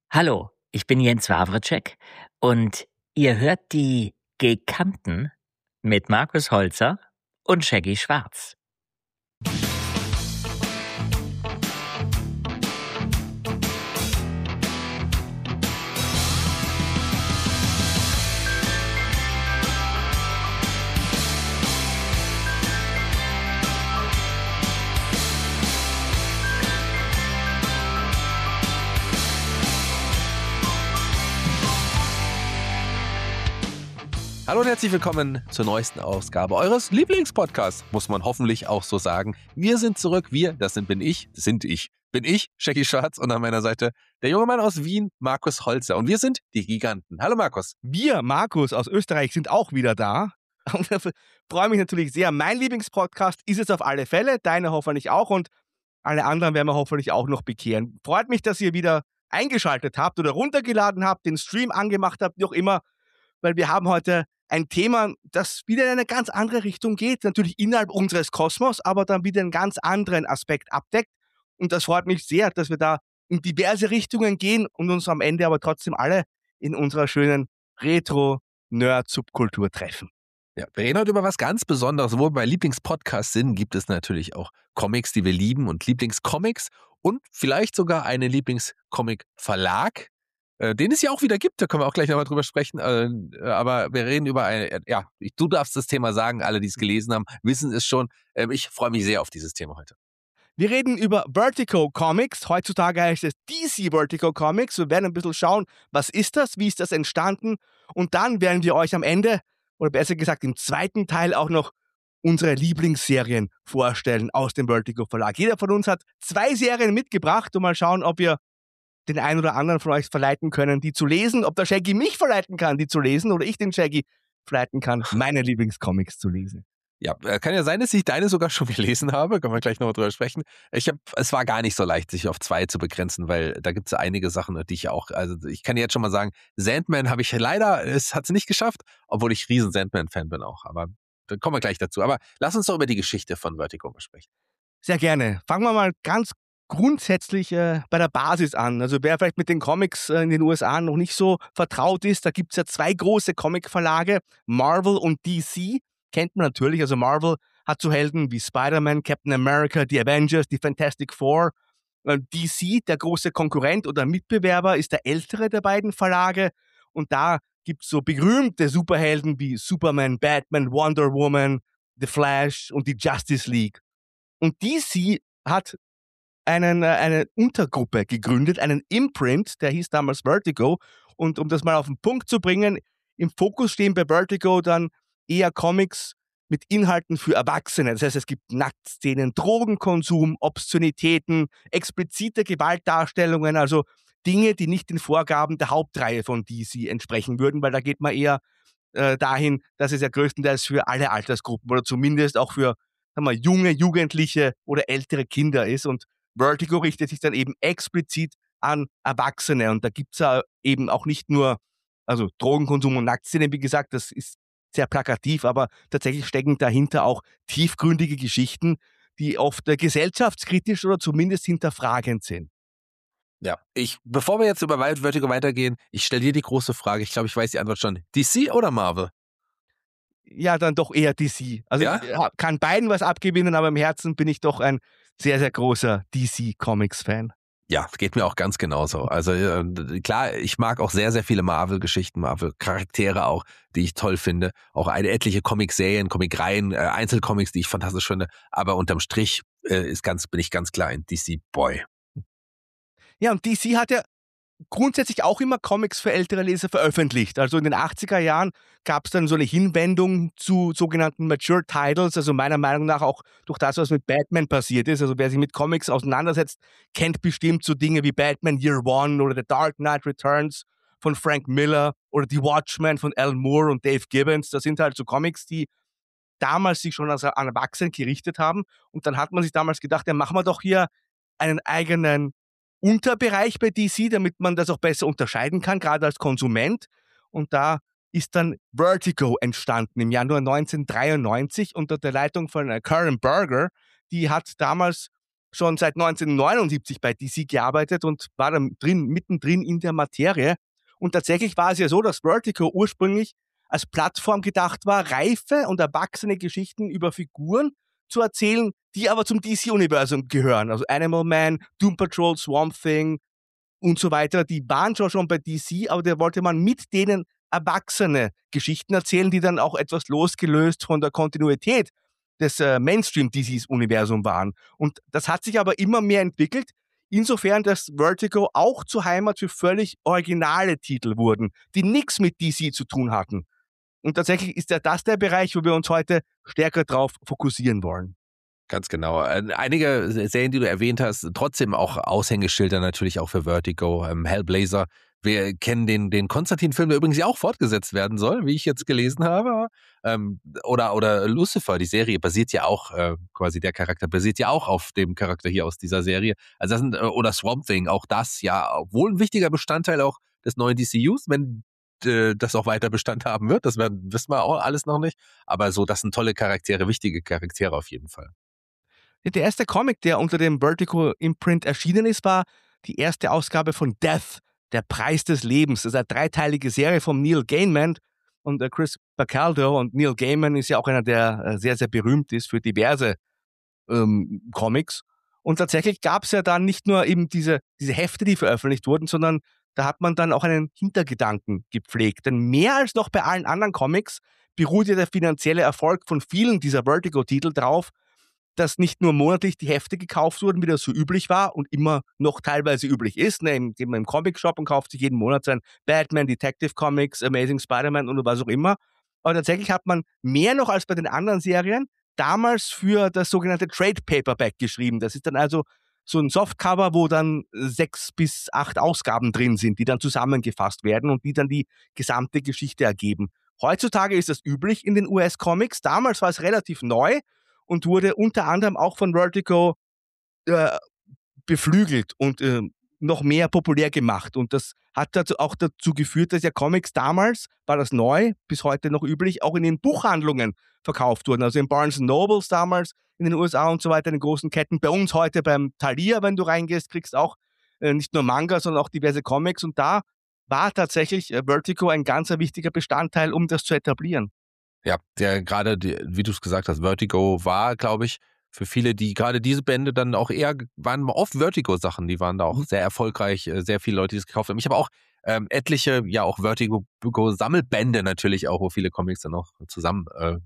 Hallo, ich bin Jens Wawrczeck und ihr hört die Gekannten mit Markus Holzer und Shaggy Schwarz. Hallo und herzlich willkommen zur neuesten Ausgabe eures Lieblingspodcasts, muss man hoffentlich auch so sagen. Wir sind zurück, bin ich, Shaggy Schwarz und an meiner Seite der junge Mann aus Wien, Markus Holzer. Und wir sind die Giganten. Hallo Markus. Wir, Markus aus Österreich, sind auch wieder da. Und ich freue mich natürlich sehr. Mein Lieblingspodcast ist es auf alle Fälle, deine hoffentlich auch und alle anderen werden wir hoffentlich auch noch bekehren. Freut mich, dass ihr wieder eingeschaltet habt oder runtergeladen habt, den Stream angemacht habt, wie auch immer, weil wir haben heute ein Thema, das wieder in eine ganz andere Richtung geht, natürlich innerhalb unseres Kosmos, aber dann wieder einen ganz anderen Aspekt abdeckt. Und das freut mich sehr, dass wir da in diverse Richtungen gehen und uns am Ende aber trotzdem alle in unserer schönen Retro-Nerd-Subkultur treffen. Ja, wir reden heute über was ganz Besonderes. Wo wir bei Lieblingspodcasts sind, gibt es natürlich auch Comics, die wir lieben und Lieblingscomics und vielleicht sogar einen Lieblingscomic-Verlag, den es ja auch wieder gibt, da können wir auch gleich nochmal drüber sprechen, aber wir reden über du darfst das Thema sagen, alle, die es gelesen haben, wissen es schon. Ich freue mich sehr auf dieses Thema heute. Wir reden über Vertigo Comics, heutzutage heißt es DC Vertigo Comics, wir werden ein bisschen schauen, was ist das, wie ist das entstanden und dann werden wir euch am Ende, oder besser gesagt im zweiten Teil auch noch unsere Lieblingsserien vorstellen aus dem Vertigo Verlag. Jeder von uns hat 2 Serien mitgebracht und mal schauen, ob wir den einen oder anderen von euch verleiten können, die zu lesen, ob der Shaggy mich verleiten kann, die zu lesen, oder ich den Shaggy verleiten kann, meine Lieblingscomics zu lesen. Ja, kann ja sein, dass ich deine sogar schon gelesen habe, können wir gleich noch drüber sprechen. Es war gar nicht so leicht, sich auf 2 zu begrenzen, weil da gibt es einige Sachen, die ich auch, also ich kann jetzt schon mal sagen, Sandman habe ich leider, es hat es nicht geschafft, obwohl ich riesen Sandman-Fan bin auch, aber da kommen wir gleich dazu. Aber lass uns doch über die Geschichte von Vertigo sprechen. Sehr gerne. Fangen wir mal ganz grundsätzlich bei der Basis an. Also wer vielleicht mit den Comics in den USA noch nicht so vertraut ist, da gibt es ja 2 große Comic-Verlage, Marvel und DC. Kennt man natürlich, also Marvel hat so Helden wie Spider-Man, Captain America, die Avengers, die Fantastic Four. DC, der große Konkurrent oder Mitbewerber, ist der ältere der beiden Verlage und da gibt es so berühmte Superhelden wie Superman, Batman, Wonder Woman, The Flash und die Justice League. Und DC hat eine Untergruppe gegründet, einen Imprint, der hieß damals Vertigo. Und um das mal auf den Punkt zu bringen, im Fokus stehen bei Vertigo dann eher Comics mit Inhalten für Erwachsene. Das heißt, es gibt Nacktszenen, Drogenkonsum, Obszönitäten, explizite Gewaltdarstellungen, also Dinge, die nicht den Vorgaben der Hauptreihe von DC entsprechen würden, weil da geht man eher dahin, dass es ja größtenteils für alle Altersgruppen oder zumindest auch für junge, Jugendliche oder ältere Kinder ist. Und Vertigo richtet sich dann eben explizit an Erwachsene. Und da gibt es ja eben auch nicht nur Drogenkonsum und Nacktszenen, wie gesagt, das ist sehr plakativ, aber tatsächlich stecken dahinter auch tiefgründige Geschichten, die oft gesellschaftskritisch oder zumindest hinterfragend sind. Ja, bevor wir jetzt über Vertigo weitergehen, ich stelle dir die große Frage, ich glaube, ich weiß die Antwort schon. DC oder Marvel? Ja, dann doch eher DC. Also ja? Ich kann beiden was abgewinnen, aber im Herzen bin ich doch ein sehr, sehr großer DC-Comics-Fan. Ja, geht mir auch ganz genauso. Also klar, ich mag auch sehr, sehr viele Marvel-Geschichten, Marvel-Charaktere auch, die ich toll finde. Auch etliche Comic-Serien, Comic-Reihen, Einzelcomics, die ich fantastisch finde. Aber unterm Strich bin ich ganz klar ein DC-Boy. Ja, und DC hat ja grundsätzlich auch immer Comics für ältere Leser veröffentlicht. Also in den 80er Jahren gab es dann so eine Hinwendung zu sogenannten Mature Titles, also meiner Meinung nach auch durch das, was mit Batman passiert ist. Also wer sich mit Comics auseinandersetzt, kennt bestimmt so Dinge wie Batman Year One oder The Dark Knight Returns von Frank Miller oder The Watchmen von Alan Moore und Dave Gibbons. Das sind halt so Comics, die damals sich schon an Erwachsene gerichtet haben. Und dann hat man sich damals gedacht, ja, machen wir doch hier einen eigenen Unterbereich bei DC, damit man das auch besser unterscheiden kann, gerade als Konsument. Und da ist dann Vertigo entstanden im Januar 1993 unter der Leitung von Karen Berger. Die hat damals schon seit 1979 bei DC gearbeitet und war dann mittendrin in der Materie. Und tatsächlich war es ja so, dass Vertigo ursprünglich als Plattform gedacht war, reife und erwachsene Geschichten über Figuren zu erzählen, die aber zum DC-Universum gehören. Also Animal Man, Doom Patrol, Swamp Thing und so weiter. Die waren schon bei DC, aber da wollte man mit denen erwachsene Geschichten erzählen, die dann auch etwas losgelöst von der Kontinuität des Mainstream-DCs-Universum waren. Und das hat sich aber immer mehr entwickelt, insofern, dass Vertigo auch zur Heimat für völlig originale Titel wurden, die nichts mit DC zu tun hatten. Und tatsächlich ist ja das der Bereich, wo wir uns heute stärker drauf fokussieren wollen. Ganz genau. Einige Serien, die du erwähnt hast, trotzdem auch Aushängeschilder natürlich auch für Vertigo. Hellblazer. Wir kennen den Konstantin-Film, der übrigens ja auch fortgesetzt werden soll, wie ich jetzt gelesen habe. Oder Lucifer, die Serie basiert ja auch, quasi der Charakter basiert ja auch auf dem Charakter hier aus dieser Serie. Also das sind, oder Swamp Thing, auch das ja wohl ein wichtiger Bestandteil auch des neuen DCUs, wenn das auch weiter Bestand haben wird. Das wissen wir auch alles noch nicht. Aber so, das sind tolle Charaktere, wichtige Charaktere auf jeden Fall. Der erste Comic, der unter dem Vertigo-Imprint erschienen ist, war die erste Ausgabe von Death, der Preis des Lebens. Das ist eine dreiteilige Serie von Neil Gaiman und Chris Bacaldo. Und Neil Gaiman ist ja auch einer, der sehr, sehr berühmt ist für diverse Comics. Und tatsächlich gab es ja dann nicht nur eben diese Hefte, die veröffentlicht wurden, sondern da hat man dann auch einen Hintergedanken gepflegt. Denn mehr als noch bei allen anderen Comics beruht ja der finanzielle Erfolg von vielen dieser Vertigo-Titel drauf, dass nicht nur monatlich die Hefte gekauft wurden, wie das so üblich war und immer noch teilweise üblich ist. Geht man im Comic-Shop und kauft sich jeden Monat sein Batman, Detective Comics, Amazing Spider-Man und was auch immer. Aber tatsächlich hat man mehr noch als bei den anderen Serien damals für das sogenannte Trade Paperback geschrieben. Das ist dann also so ein Softcover, wo dann 6 bis 8 Ausgaben drin sind, die dann zusammengefasst werden und die dann die gesamte Geschichte ergeben. Heutzutage ist das üblich in den US-Comics. Damals war es relativ neu und wurde unter anderem auch von Vertigo beflügelt und noch mehr populär gemacht. Und das hat auch dazu geführt, dass ja Comics damals, war das neu, bis heute noch üblich, auch in den Buchhandlungen verkauft wurden. Also in Barnes Nobles damals, in den USA und so weiter, in den großen Ketten. Bei uns heute beim Thalia, wenn du reingehst, kriegst auch nicht nur Manga, sondern auch diverse Comics. Und da war tatsächlich Vertigo ein ganz wichtiger Bestandteil, um das zu etablieren. Ja, gerade, wie du es gesagt hast, Vertigo war, glaube ich, für viele, die gerade diese Bände dann auch waren oft Vertigo-Sachen, die waren da auch sehr erfolgreich, sehr viele Leute, die es gekauft haben. Ich habe auch etliche, ja auch Vertigo-Sammelbände natürlich auch, wo viele Comics dann auch zusammen,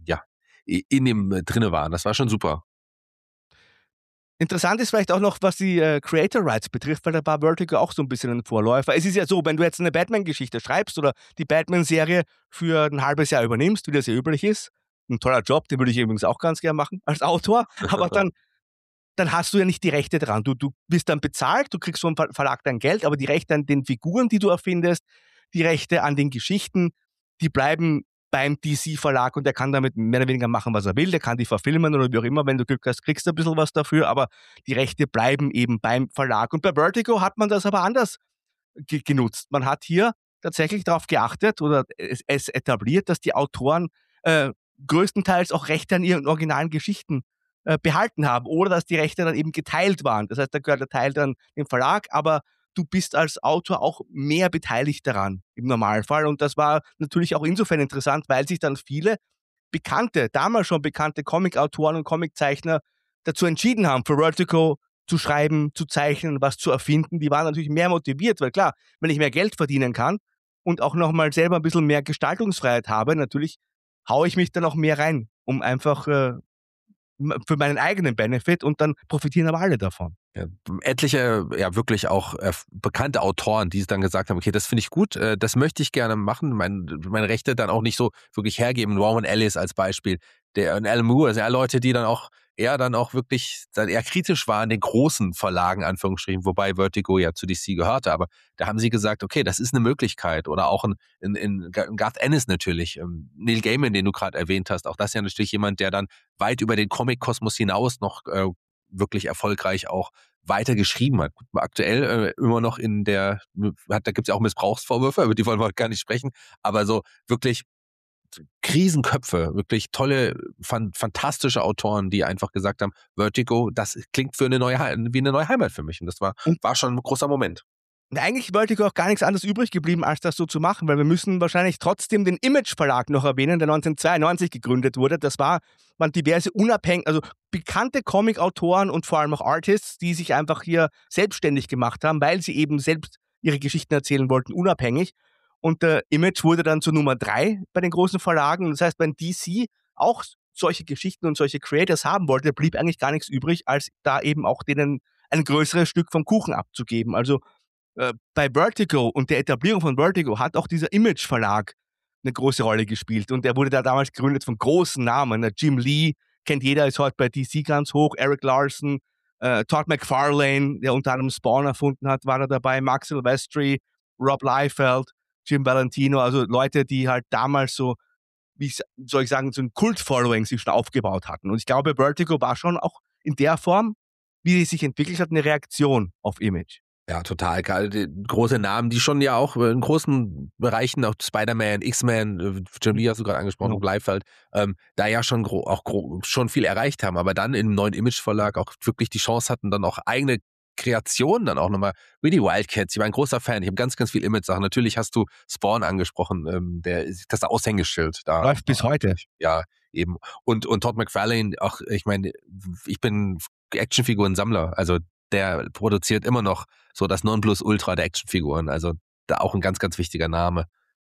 in dem drinne waren. Das war schon super. Interessant ist vielleicht auch noch, was die Creator Rights betrifft, weil da war Vertigo auch so ein bisschen ein Vorläufer. Es ist ja so, wenn du jetzt eine Batman-Geschichte schreibst oder die Batman-Serie für ein halbes Jahr übernimmst, wie das ja üblich ist, ein toller Job, den würde ich übrigens auch ganz gerne machen als Autor, aber dann hast du ja nicht die Rechte dran. Du wirst dann bezahlt, du kriegst vom Verlag dein Geld, aber die Rechte an den Figuren, die du erfindest, die Rechte an den Geschichten, die bleiben beim DC-Verlag und der kann damit mehr oder weniger machen, was er will. Der kann die verfilmen oder wie auch immer. Wenn du Glück hast, kriegst du ein bisschen was dafür, aber die Rechte bleiben eben beim Verlag. Und bei Vertigo hat man das aber anders genutzt. Man hat hier tatsächlich darauf geachtet oder es etabliert, dass die Autoren größtenteils auch Rechte an ihren originalen Geschichten behalten haben oder dass die Rechte dann eben geteilt waren. Das heißt, da gehört der Teil dann dem Verlag, aber du bist als Autor auch mehr beteiligt daran im Normalfall. Und das war natürlich auch insofern interessant, weil sich dann viele damals schon bekannte Comic-Autoren und Comiczeichner dazu entschieden haben, für Vertigo zu schreiben, zu zeichnen, was zu erfinden. Die waren natürlich mehr motiviert, weil klar, wenn ich mehr Geld verdienen kann und auch nochmal selber ein bisschen mehr Gestaltungsfreiheit habe, natürlich haue ich mich dann auch mehr rein, um einfach für meinen eigenen Benefit und dann profitieren aber alle davon. Ja, etliche, ja wirklich auch bekannte Autoren, die es dann gesagt haben, okay, das finde ich gut, das möchte ich gerne machen, meine Rechte dann auch nicht so wirklich hergeben. Rowan Ellis als Beispiel, und Alan Moore, also Leute, die dann auch wirklich dann eher kritisch waren, den großen Verlagen, Anführungsstrichen, wobei Vertigo ja zu DC gehörte, aber da haben sie gesagt, okay, das ist eine Möglichkeit. Oder auch in Garth Ennis natürlich, Neil Gaiman, den du gerade erwähnt hast, auch das ist ja natürlich jemand, der dann weit über den Comic-Kosmos hinaus noch wirklich erfolgreich auch weiter geschrieben hat. Aktuell immer noch da gibt es ja auch Missbrauchsvorwürfe, über die wollen wir gar nicht sprechen, aber so wirklich Krisenköpfe, wirklich tolle, fantastische Autoren, die einfach gesagt haben, Vertigo, das klingt wie eine neue Heimat für mich. Und das war schon ein großer Moment. Und eigentlich Vertigo auch gar nichts anderes übrig geblieben, als das so zu machen, weil wir müssen wahrscheinlich trotzdem den Image Verlag noch erwähnen, der 1992 gegründet wurde. Das waren diverse also bekannte Comic-Autoren und vor allem auch Artists, die sich einfach hier selbstständig gemacht haben, weil sie eben selbst ihre Geschichten erzählen wollten, unabhängig. Und der Image wurde dann zur Nummer 3 bei den großen Verlagen. Das heißt, wenn DC auch solche Geschichten und solche Creators haben wollte, blieb eigentlich gar nichts übrig, als da eben auch denen ein größeres Stück vom Kuchen abzugeben. Also bei Vertigo und der Etablierung von Vertigo hat auch dieser Image-Verlag eine große Rolle gespielt. Und der wurde da damals gegründet von großen Namen. Jim Lee, kennt jeder, ist heute bei DC ganz hoch. Eric Larson, Todd McFarlane, der unter anderem Spawn erfunden hat, war da dabei. Mark Silvestri, Rob Liefeld, Jim Valentino. Also Leute, die halt damals so, wie soll ich sagen, so ein Kult-Following sich schon aufgebaut hatten. Und ich glaube, Vertigo war schon auch in der Form, wie es sich entwickelt hat, eine Reaktion auf Image. Ja, total. Große Namen, die schon ja auch in großen Bereichen, auch Spider-Man, X-Men, Jim Lee hast du gerade angesprochen, Bleifeld, da ja schon schon viel erreicht haben, aber dann im neuen Image-Verlag auch wirklich die Chance hatten, dann auch eigene Kreationen dann auch nochmal, wie die Wildcats. Ich war ein großer Fan, ich habe ganz, ganz viel Image-Sachen. Natürlich hast du Spawn angesprochen, das Aushängeschild da. Läuft bis heute. Ja, eben. Und Todd McFarlane, auch, ich meine, ich bin Actionfiguren-Sammler, also der produziert immer noch so das Nonplusultra der Actionfiguren. Also da auch ein ganz, ganz wichtiger Name.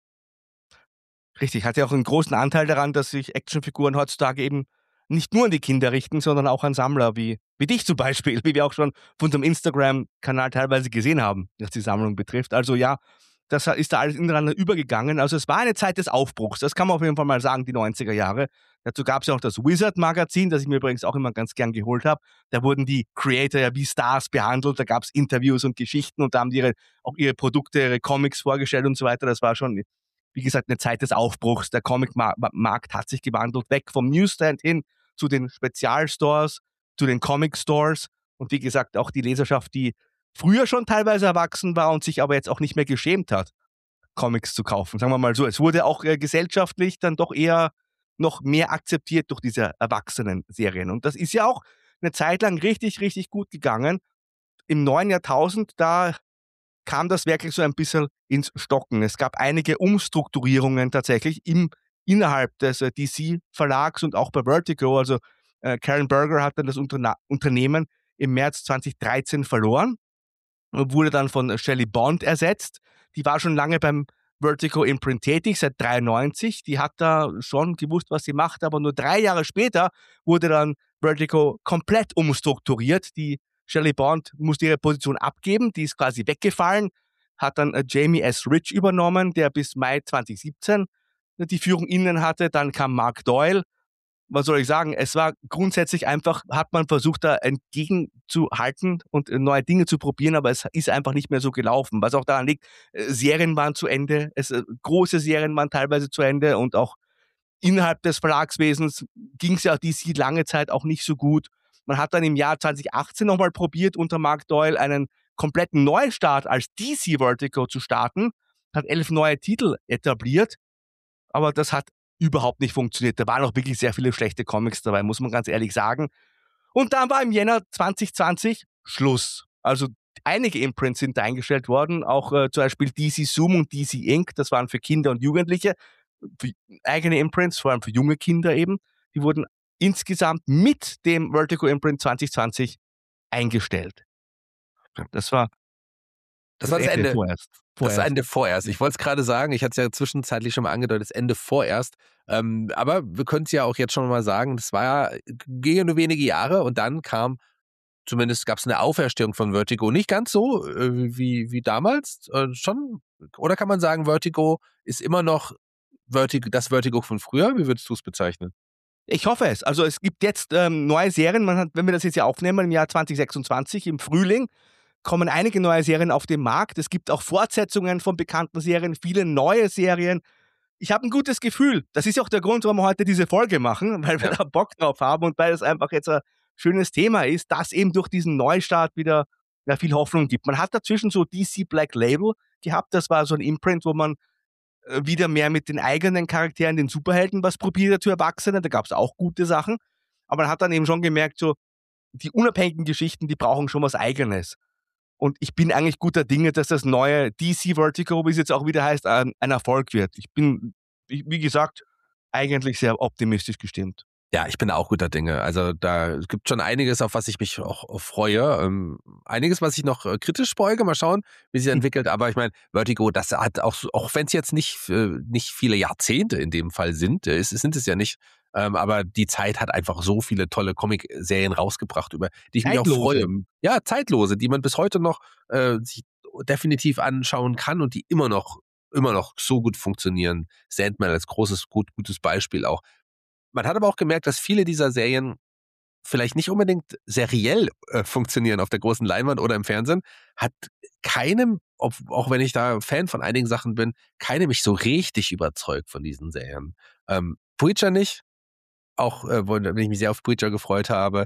Richtig, hat ja auch einen großen Anteil daran, dass sich Actionfiguren heutzutage eben nicht nur an die Kinder richten, sondern auch an Sammler wie dich zum Beispiel, wie wir auch schon von unserem Instagram-Kanal teilweise gesehen haben, was die Sammlung betrifft. Also ja, das ist da alles ineinander übergegangen. Also es war eine Zeit des Aufbruchs, das kann man auf jeden Fall mal sagen, die 90er Jahre. Dazu gab es ja auch das Wizard-Magazin, das ich mir übrigens auch immer ganz gern geholt habe. Da wurden die Creator ja wie Stars behandelt, da gab es Interviews und Geschichten und da haben die auch ihre Produkte, ihre Comics vorgestellt und so weiter. Das war schon, wie gesagt, eine Zeit des Aufbruchs. Der Comic-Markt hat sich gewandelt, weg vom Newsstand hin zu den Spezialstores, zu den Comic-Stores und wie gesagt, auch die Leserschaft, die früher schon teilweise erwachsen war und sich aber jetzt auch nicht mehr geschämt hat, Comics zu kaufen. Sagen wir mal so, es wurde auch gesellschaftlich dann doch eher noch mehr akzeptiert durch diese Erwachsenen-Serien. Und das ist ja auch eine Zeit lang richtig, richtig gut gegangen. Im neuen Jahrtausend, da kam das wirklich so ein bisschen ins Stocken. Es gab einige Umstrukturierungen tatsächlich innerhalb des DC-Verlags und auch bei Vertigo. Also Karen Berger hat dann das Unternehmen im März 2013 verloren und wurde dann von Shelley Bond ersetzt. Die war schon lange beim Vertigo Imprint tätig, seit 1993. Die hat da schon gewusst, was sie macht, aber nur 3 Jahre später wurde dann Vertigo komplett umstrukturiert. Die Shelley Bond musste ihre Position abgeben, die ist quasi weggefallen, hat dann Jamie S. Rich übernommen, der bis Mai 2017 die Führung innen hatte. Dann kam Mark Doyle. Was soll ich sagen? Es war grundsätzlich einfach, hat man versucht, da entgegenzuhalten und neue Dinge zu probieren, aber es ist einfach nicht mehr so gelaufen. Was auch daran liegt, Serien waren zu Ende, große Serien waren teilweise zu Ende und auch innerhalb des Verlagswesens ging es ja DC lange Zeit auch nicht so gut. Man hat dann im Jahr 2018 nochmal probiert, unter Mark Doyle einen kompletten Neustart als DC Vertigo zu starten, hat 11 neue Titel etabliert, aber das hat überhaupt nicht funktioniert. Da waren auch wirklich sehr viele schlechte Comics dabei, muss man ganz ehrlich sagen. Und dann war im Jänner 2020 Schluss. Also einige Imprints sind da eingestellt worden, auch zum Beispiel DC Zoom und DC Inc., das waren für Kinder und Jugendliche, für eigene Imprints, vor allem für junge Kinder eben. Die wurden insgesamt mit dem Vertigo Imprint 2020 eingestellt. Das war das Ende vorerst. Das Ende vorerst. Ich wollte es gerade sagen, ich hatte es ja zwischenzeitlich schon mal angedeutet, das Ende vorerst. Aber wir können es ja auch jetzt schon mal sagen, das war ja, ging nur wenige Jahre und dann gab es eine Auferstehung von Vertigo. Nicht ganz so wie damals, schon. Oder kann man sagen, Vertigo ist immer noch das Vertigo von früher? Wie würdest du es bezeichnen? Ich hoffe es. Also es gibt jetzt neue Serien. Wenn wir das jetzt ja aufnehmen, im Jahr 2026, im Frühling, kommen einige neue Serien auf den Markt. Es gibt auch Fortsetzungen von bekannten Serien, viele neue Serien. Ich habe ein gutes Gefühl. Das ist auch der Grund, warum wir heute diese Folge machen, weil wir da Bock drauf haben und weil es einfach jetzt ein schönes Thema ist, dass eben durch diesen Neustart wieder viel Hoffnung gibt. Man hat dazwischen so DC Black Label gehabt. Das war so ein Imprint, wo man wieder mehr mit den eigenen Charakteren, den Superhelden, was probiert zu Erwachsenen. Da gab es auch gute Sachen. Aber man hat dann eben schon gemerkt, so die unabhängigen Geschichten, die brauchen schon was Eigenes. Und ich bin eigentlich guter Dinge, dass das neue DC Vertigo, wie es jetzt auch wieder heißt, ein Erfolg wird. Ich bin, wie gesagt, eigentlich sehr optimistisch gestimmt. Ja, ich bin auch guter Dinge. Also da gibt schon einiges, auf was ich mich auch freue. Einiges, was ich noch kritisch beuge. Mal schauen, wie sich entwickelt. Aber ich meine, Vertigo, das hat auch wenn es jetzt nicht viele Jahrzehnte in dem Fall sind es ja nicht. Aber die Zeit hat einfach so viele tolle Comic-Serien rausgebracht, über die ich mich auch freue. Ja, zeitlose, die man bis heute noch sich definitiv anschauen kann und die immer noch so gut funktionieren. Sandman als gutes Beispiel auch. Man hat aber auch gemerkt, dass viele dieser Serien vielleicht nicht unbedingt seriell funktionieren auf der großen Leinwand oder im Fernsehen, hat keinem, auch wenn ich da Fan von einigen Sachen bin, keine mich so richtig überzeugt von diesen Serien. Preacher nicht, auch wenn ich mich sehr auf Preacher gefreut habe.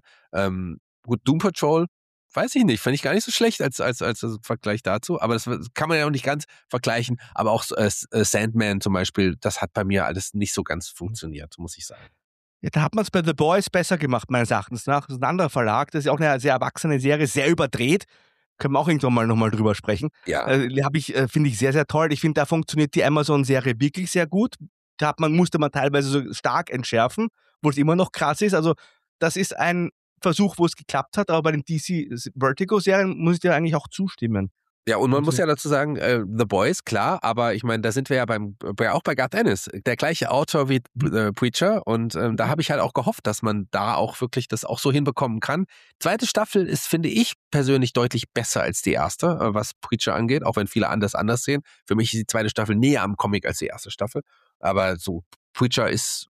Gut, Doom Patrol, weiß ich nicht, fand ich gar nicht so schlecht als Vergleich dazu, aber das kann man ja auch nicht ganz vergleichen, aber auch Sandman zum Beispiel, das hat bei mir alles nicht so ganz funktioniert, muss ich sagen. Ja, da hat man es bei The Boys besser gemacht, meines Erachtens nach. Das ist ein anderer Verlag, das ist ja auch eine sehr erwachsene Serie, sehr überdreht. Können wir auch irgendwann mal nochmal drüber sprechen. Ja. Finde ich sehr, sehr toll. Ich finde, da funktioniert die Amazon-Serie wirklich sehr gut. Musste man teilweise so stark entschärfen, wo es immer noch krass ist. Also das ist ein Versuch, wo es geklappt hat, aber bei den DC Vertigo-Serien muss ich dir eigentlich auch zustimmen. Ja, und man muss ja dazu sagen, The Boys, klar, aber ich meine, da sind wir ja auch bei Garth Ennis, der gleiche Autor wie Preacher, und da habe ich halt auch gehofft, dass man da auch wirklich das auch so hinbekommen kann. Zweite Staffel ist, finde ich persönlich, deutlich besser als die erste, was Preacher angeht, auch wenn viele anders sehen. Für mich ist die zweite Staffel näher am Comic als die erste Staffel, aber so, Preacher ist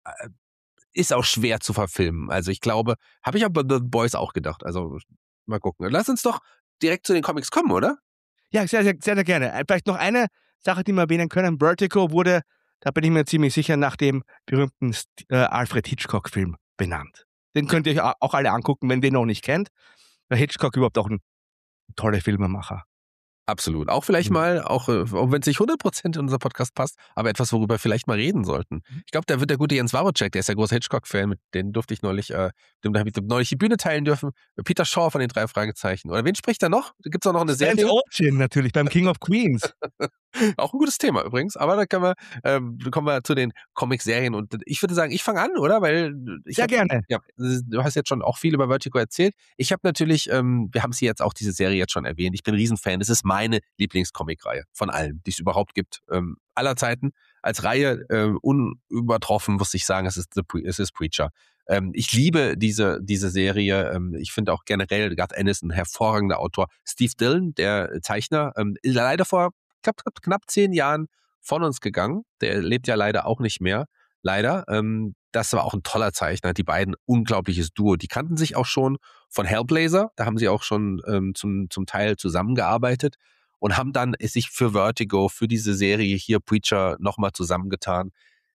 auch schwer zu verfilmen. Also ich glaube, habe ich aber bei The Boys auch gedacht. Also mal gucken. Lass uns doch direkt zu den Comics kommen, oder? Ja, sehr, sehr, sehr, sehr gerne. Vielleicht noch eine Sache, die wir erwähnen können. Vertigo wurde, da bin ich mir ziemlich sicher, nach dem berühmten Alfred Hitchcock-Film benannt. Den könnt ihr euch auch alle angucken, wenn ihr den noch nicht kennt. Weil Hitchcock überhaupt auch ein toller Filmemacher. Absolut. Auch vielleicht mal, auch wenn es nicht 100% in unser Podcast passt, aber etwas, worüber wir vielleicht mal reden sollten. Ich glaube, da wird der gute Jens Wawrcek, der ist ja großer Hitchcock-Fan, mit dem durfte ich neulich, dem habe ich neulich die Bühne teilen dürfen. Peter Shaw von den 3 Fragezeichen. Oder wen spricht er noch? Gibt es auch noch eine Serie? Vance Orchin natürlich, beim King of Queens. Auch ein gutes Thema übrigens, aber da kommen wir zu den Comic-Serien und ich würde sagen, ich fange an, oder? Weil Sehr gerne. Ja, du hast jetzt schon auch viel über Vertigo erzählt. Ich habe natürlich, wir haben sie jetzt auch diese Serie jetzt schon erwähnt. Ich bin ein Riesenfan. Das ist meine Lieblingscomic-Reihe von allen, die es überhaupt gibt, aller Zeiten. Als Reihe unübertroffen, muss ich sagen, es ist Preacher. Ich liebe diese Serie. Ich finde auch generell Garth Ennis ein hervorragender Autor. Steve Dillon, der Zeichner, ist leider vor knapp 10 Jahren von uns gegangen. Der lebt ja leider auch nicht mehr. Leider. Das war auch ein toller Zeichner. Die beiden, unglaubliches Duo. Die kannten sich auch schon von Hellblazer. Da haben sie auch schon zum Teil zusammengearbeitet und haben dann sich für Vertigo, für diese Serie hier Preacher nochmal zusammengetan.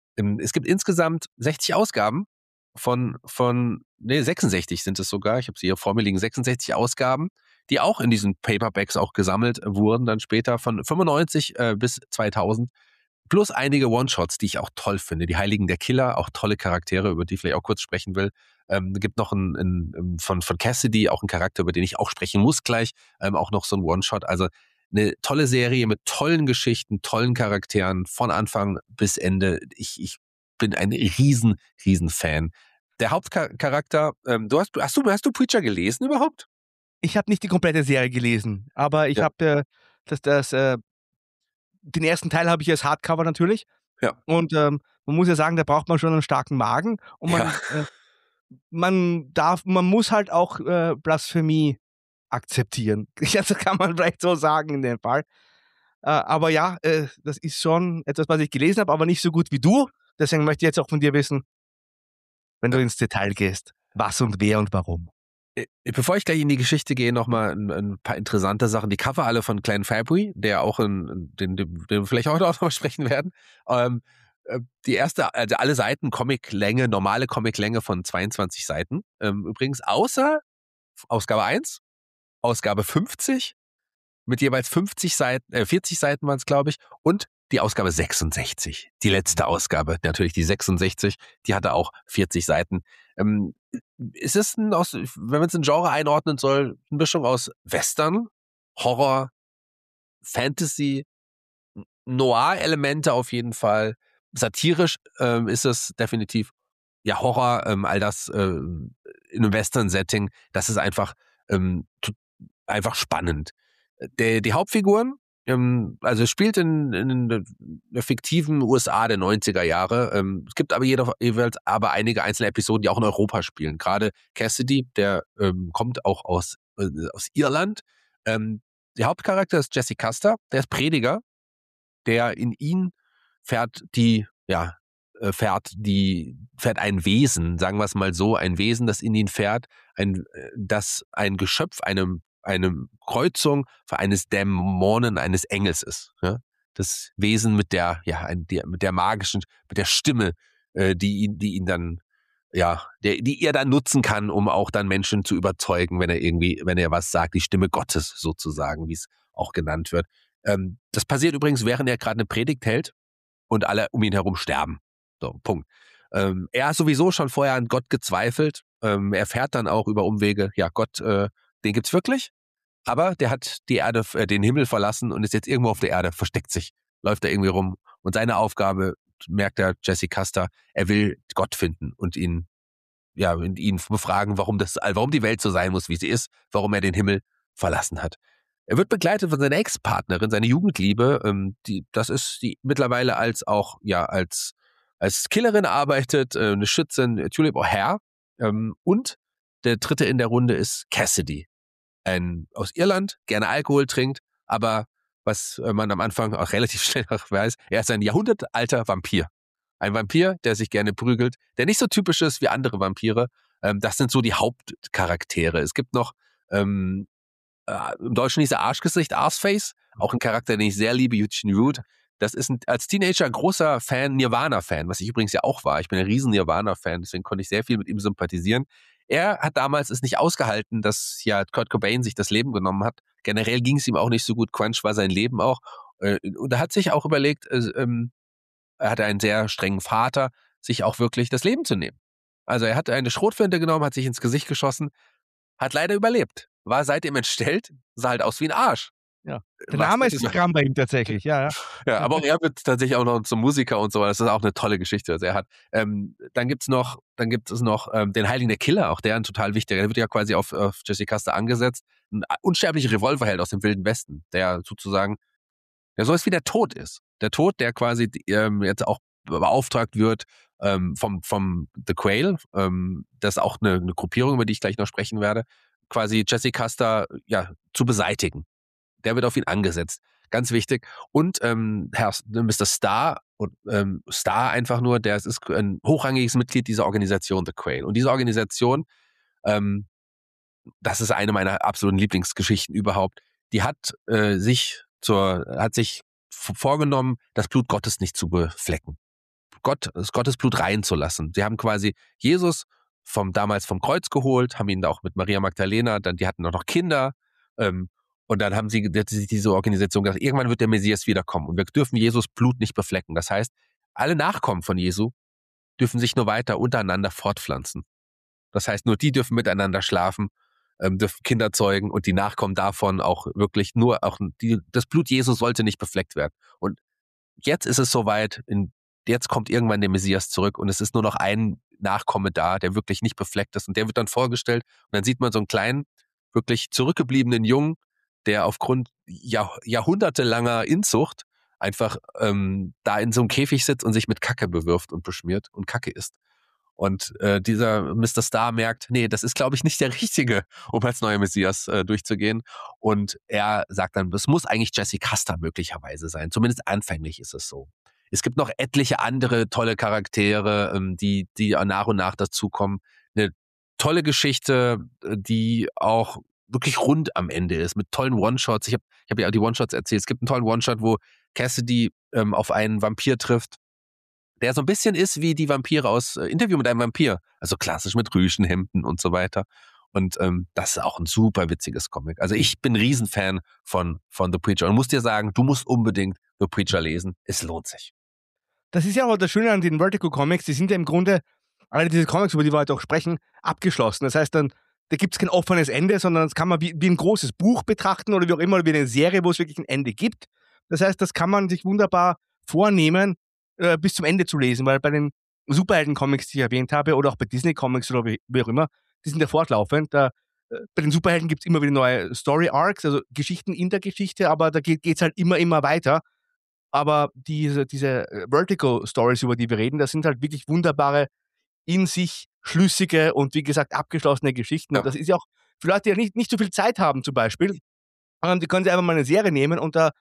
Es gibt insgesamt 60 Ausgaben von 66 sind es sogar. Ich habe sie hier vor mir liegen. 66 Ausgaben, die auch in diesen Paperbacks auch gesammelt wurden, dann später von 95 bis 2000. Plus einige One-Shots, die ich auch toll finde. Die Heiligen der Killer, auch tolle Charaktere, über die ich vielleicht auch kurz sprechen will. Gibt noch von Cassidy, auch einen Charakter, über den ich auch sprechen muss gleich. Auch noch so ein One-Shot. Also eine tolle Serie mit tollen Geschichten, tollen Charakteren von Anfang bis Ende. Ich bin ein riesen Fan. Der Hauptcharakter, hast du Preacher gelesen überhaupt? Ich habe nicht die komplette Serie gelesen, aber ich habe den ersten Teil habe ich als Hardcover natürlich. Ja. Und man muss ja sagen, da braucht man schon einen starken Magen. Und man muss halt auch Blasphemie akzeptieren. Also kann man vielleicht so sagen in dem Fall. Aber ja, das ist schon etwas, was ich gelesen habe, aber nicht so gut wie du. Deswegen möchte ich jetzt auch von dir wissen, wenn du ins Detail gehst, was und wer und warum. Bevor ich gleich in die Geschichte gehe, nochmal ein paar interessante Sachen. Die Cover alle von Glenn Fabry, der auch den wir vielleicht heute auch noch sprechen werden. Die erste, also alle Seiten Comiclänge, normale Comiclänge von 22 Seiten. Übrigens außer Ausgabe 1, Ausgabe 50, mit jeweils 40 Seiten waren es, glaube ich, und die Ausgabe 66, die letzte Ausgabe, natürlich die 66, die hatte auch 40 Seiten. Ist es wenn man es in Genre einordnen soll, eine Mischung aus Western, Horror, Fantasy, Noir-Elemente auf jeden Fall. Satirisch ist es definitiv. Ja, Horror, all das in einem Western-Setting, das ist einfach, einfach spannend. Die Hauptfiguren, also es spielt in der fiktiven USA der 90er Jahre. Es gibt aber jeweils aber einige einzelne Episoden, die auch in Europa spielen. Gerade Cassidy, der kommt auch aus Irland. Der Hauptcharakter ist Jesse Custer, der ist Prediger, der in ihn fährt ein Wesen, sagen wir es mal so, ein Wesen, das in ihn fährt, das ein Geschöpf, eine Kreuzung für eines Dämonen, eines Engels ist. Ja? Das Wesen mit der magischen, mit der Stimme, die ihn dann, die er dann nutzen kann, um auch dann Menschen zu überzeugen, wenn er was sagt, die Stimme Gottes sozusagen, wie es auch genannt wird. Das passiert übrigens, während er gerade eine Predigt hält und alle um ihn herum sterben. So, Punkt. Er hat sowieso schon vorher an Gott gezweifelt. Er erfährt dann auch über Umwege, ja, Gott, den gibt's wirklich, aber der hat die Erde, den Himmel verlassen und ist jetzt irgendwo auf der Erde, versteckt sich, läuft da irgendwie rum. Und seine Aufgabe, merkt der Jesse Custer, er will Gott finden und ihn befragen, warum die Welt so sein muss, wie sie ist, warum er den Himmel verlassen hat. Er wird begleitet von seiner Ex-Partnerin, seine Jugendliebe, die mittlerweile als Killerin arbeitet, eine Schützin, Tulip O'Hare. Und der dritte in der Runde ist Cassidy. Aus Irland, gerne Alkohol trinkt, aber was man am Anfang auch relativ schnell weiß, er ist ein jahrhundertalter Vampir. Ein Vampir, der sich gerne prügelt, der nicht so typisch ist wie andere Vampire. Das sind so die Hauptcharaktere. Es gibt noch im Deutschen hieß er Arschgesicht, Arseface, auch ein Charakter, den ich sehr liebe, Eugene Root. Das ist als Teenager ein großer Nirvana-Fan, was ich übrigens ja auch war. Ich bin ein riesen Nirvana-Fan, deswegen konnte ich sehr viel mit ihm sympathisieren. Er hat damals es nicht ausgehalten, dass Kurt Cobain sich das Leben genommen hat. Generell ging es ihm auch nicht so gut. Crunch war sein Leben auch. Und er hat sich auch überlegt, er hatte einen sehr strengen Vater, sich auch wirklich das Leben zu nehmen. Also er hat eine Schrotflinte genommen, hat sich ins Gesicht geschossen, hat leider überlebt. War seitdem entstellt, sah halt aus wie ein Arsch. Ja. Der Name ist Programm bei ihm tatsächlich, ja. Ja, aber auch er wird tatsächlich auch noch zum Musiker und so. Das ist auch eine tolle Geschichte, was er hat. Dann gibt es noch den Heiligen der Killer, auch der ein total wichtiger. Der wird ja quasi auf Jesse Custer angesetzt. Ein unsterblicher Revolverheld aus dem Wilden Westen, der sozusagen, der sowas wie der Tod ist. Der Tod, der quasi jetzt auch beauftragt wird vom The Quail, das ist auch eine Gruppierung, über die ich gleich noch sprechen werde, quasi Jesse Custer zu beseitigen. Der wird auf ihn angesetzt. Ganz wichtig. Und Mr. Star, Star einfach nur, der ist ein hochrangiges Mitglied dieser Organisation, The Quail. Und diese Organisation, das ist eine meiner absoluten Lieblingsgeschichten überhaupt, die hat sich vorgenommen, das Blut Gottes nicht zu beflecken. Gottes Blut reinzulassen. Sie haben quasi Jesus damals vom Kreuz geholt, haben ihn da auch mit Maria Magdalena, die hatten auch noch Kinder, und dann hat sich diese Organisation gedacht, irgendwann wird der Messias wiederkommen und wir dürfen Jesus Blut nicht beflecken. Das heißt, alle Nachkommen von Jesu dürfen sich nur weiter untereinander fortpflanzen. Das heißt, nur die dürfen miteinander schlafen, dürfen Kinder zeugen und die Nachkommen davon auch wirklich das Blut Jesu sollte nicht befleckt werden. Und jetzt ist es soweit, jetzt kommt irgendwann der Messias zurück und es ist nur noch ein Nachkomme da, der wirklich nicht befleckt ist und der wird dann vorgestellt und dann sieht man so einen kleinen, wirklich zurückgebliebenen Jungen, der aufgrund jahrhundertelanger Inzucht einfach da in so einem Käfig sitzt und sich mit Kacke bewirft und beschmiert und Kacke isst. Und dieser Mr. Star merkt, nee, das ist, glaube ich, nicht der Richtige, um als neuer Messias durchzugehen. Und er sagt dann, es muss eigentlich Jesse Custer möglicherweise sein. Zumindest anfänglich ist es so. Es gibt noch etliche andere tolle Charaktere, die nach und nach dazukommen. Eine tolle Geschichte, die auch wirklich rund am Ende ist, mit tollen One-Shots. Ich hab ja die One-Shots erzählt. Es gibt einen tollen One-Shot, wo Cassidy auf einen Vampir trifft, der so ein bisschen ist wie die Vampire aus Interview mit einem Vampir. Also klassisch mit Rüschenhemden und so weiter. Und das ist auch ein super witziges Comic. Also ich bin Riesenfan von The Preacher und muss dir sagen, du musst unbedingt The Preacher lesen. Es lohnt sich. Das ist ja auch das Schöne an den Vertigo-Comics, die sind ja im Grunde, alle diese Comics, über die wir heute auch sprechen, abgeschlossen. Das heißt dann, da gibt es kein offenes Ende, sondern das kann man wie ein großes Buch betrachten oder wie auch immer, oder wie eine Serie, wo es wirklich ein Ende gibt. Das heißt, das kann man sich wunderbar vornehmen, bis zum Ende zu lesen, weil bei den Superhelden-Comics, die ich erwähnt habe, oder auch bei Disney-Comics oder wie auch immer, die sind ja fortlaufend. Bei den Superhelden gibt es immer wieder neue Story-Arcs, also Geschichten in der Geschichte, aber da geht es halt immer weiter. Aber diese Vertigo-Stories, über die wir reden, das sind halt wirklich wunderbare, in sich schlüssige und wie gesagt abgeschlossene Geschichten. Ja. Und das ist ja auch für Leute, die nicht so viel Zeit haben zum Beispiel, die können sich einfach mal eine Serie nehmen und da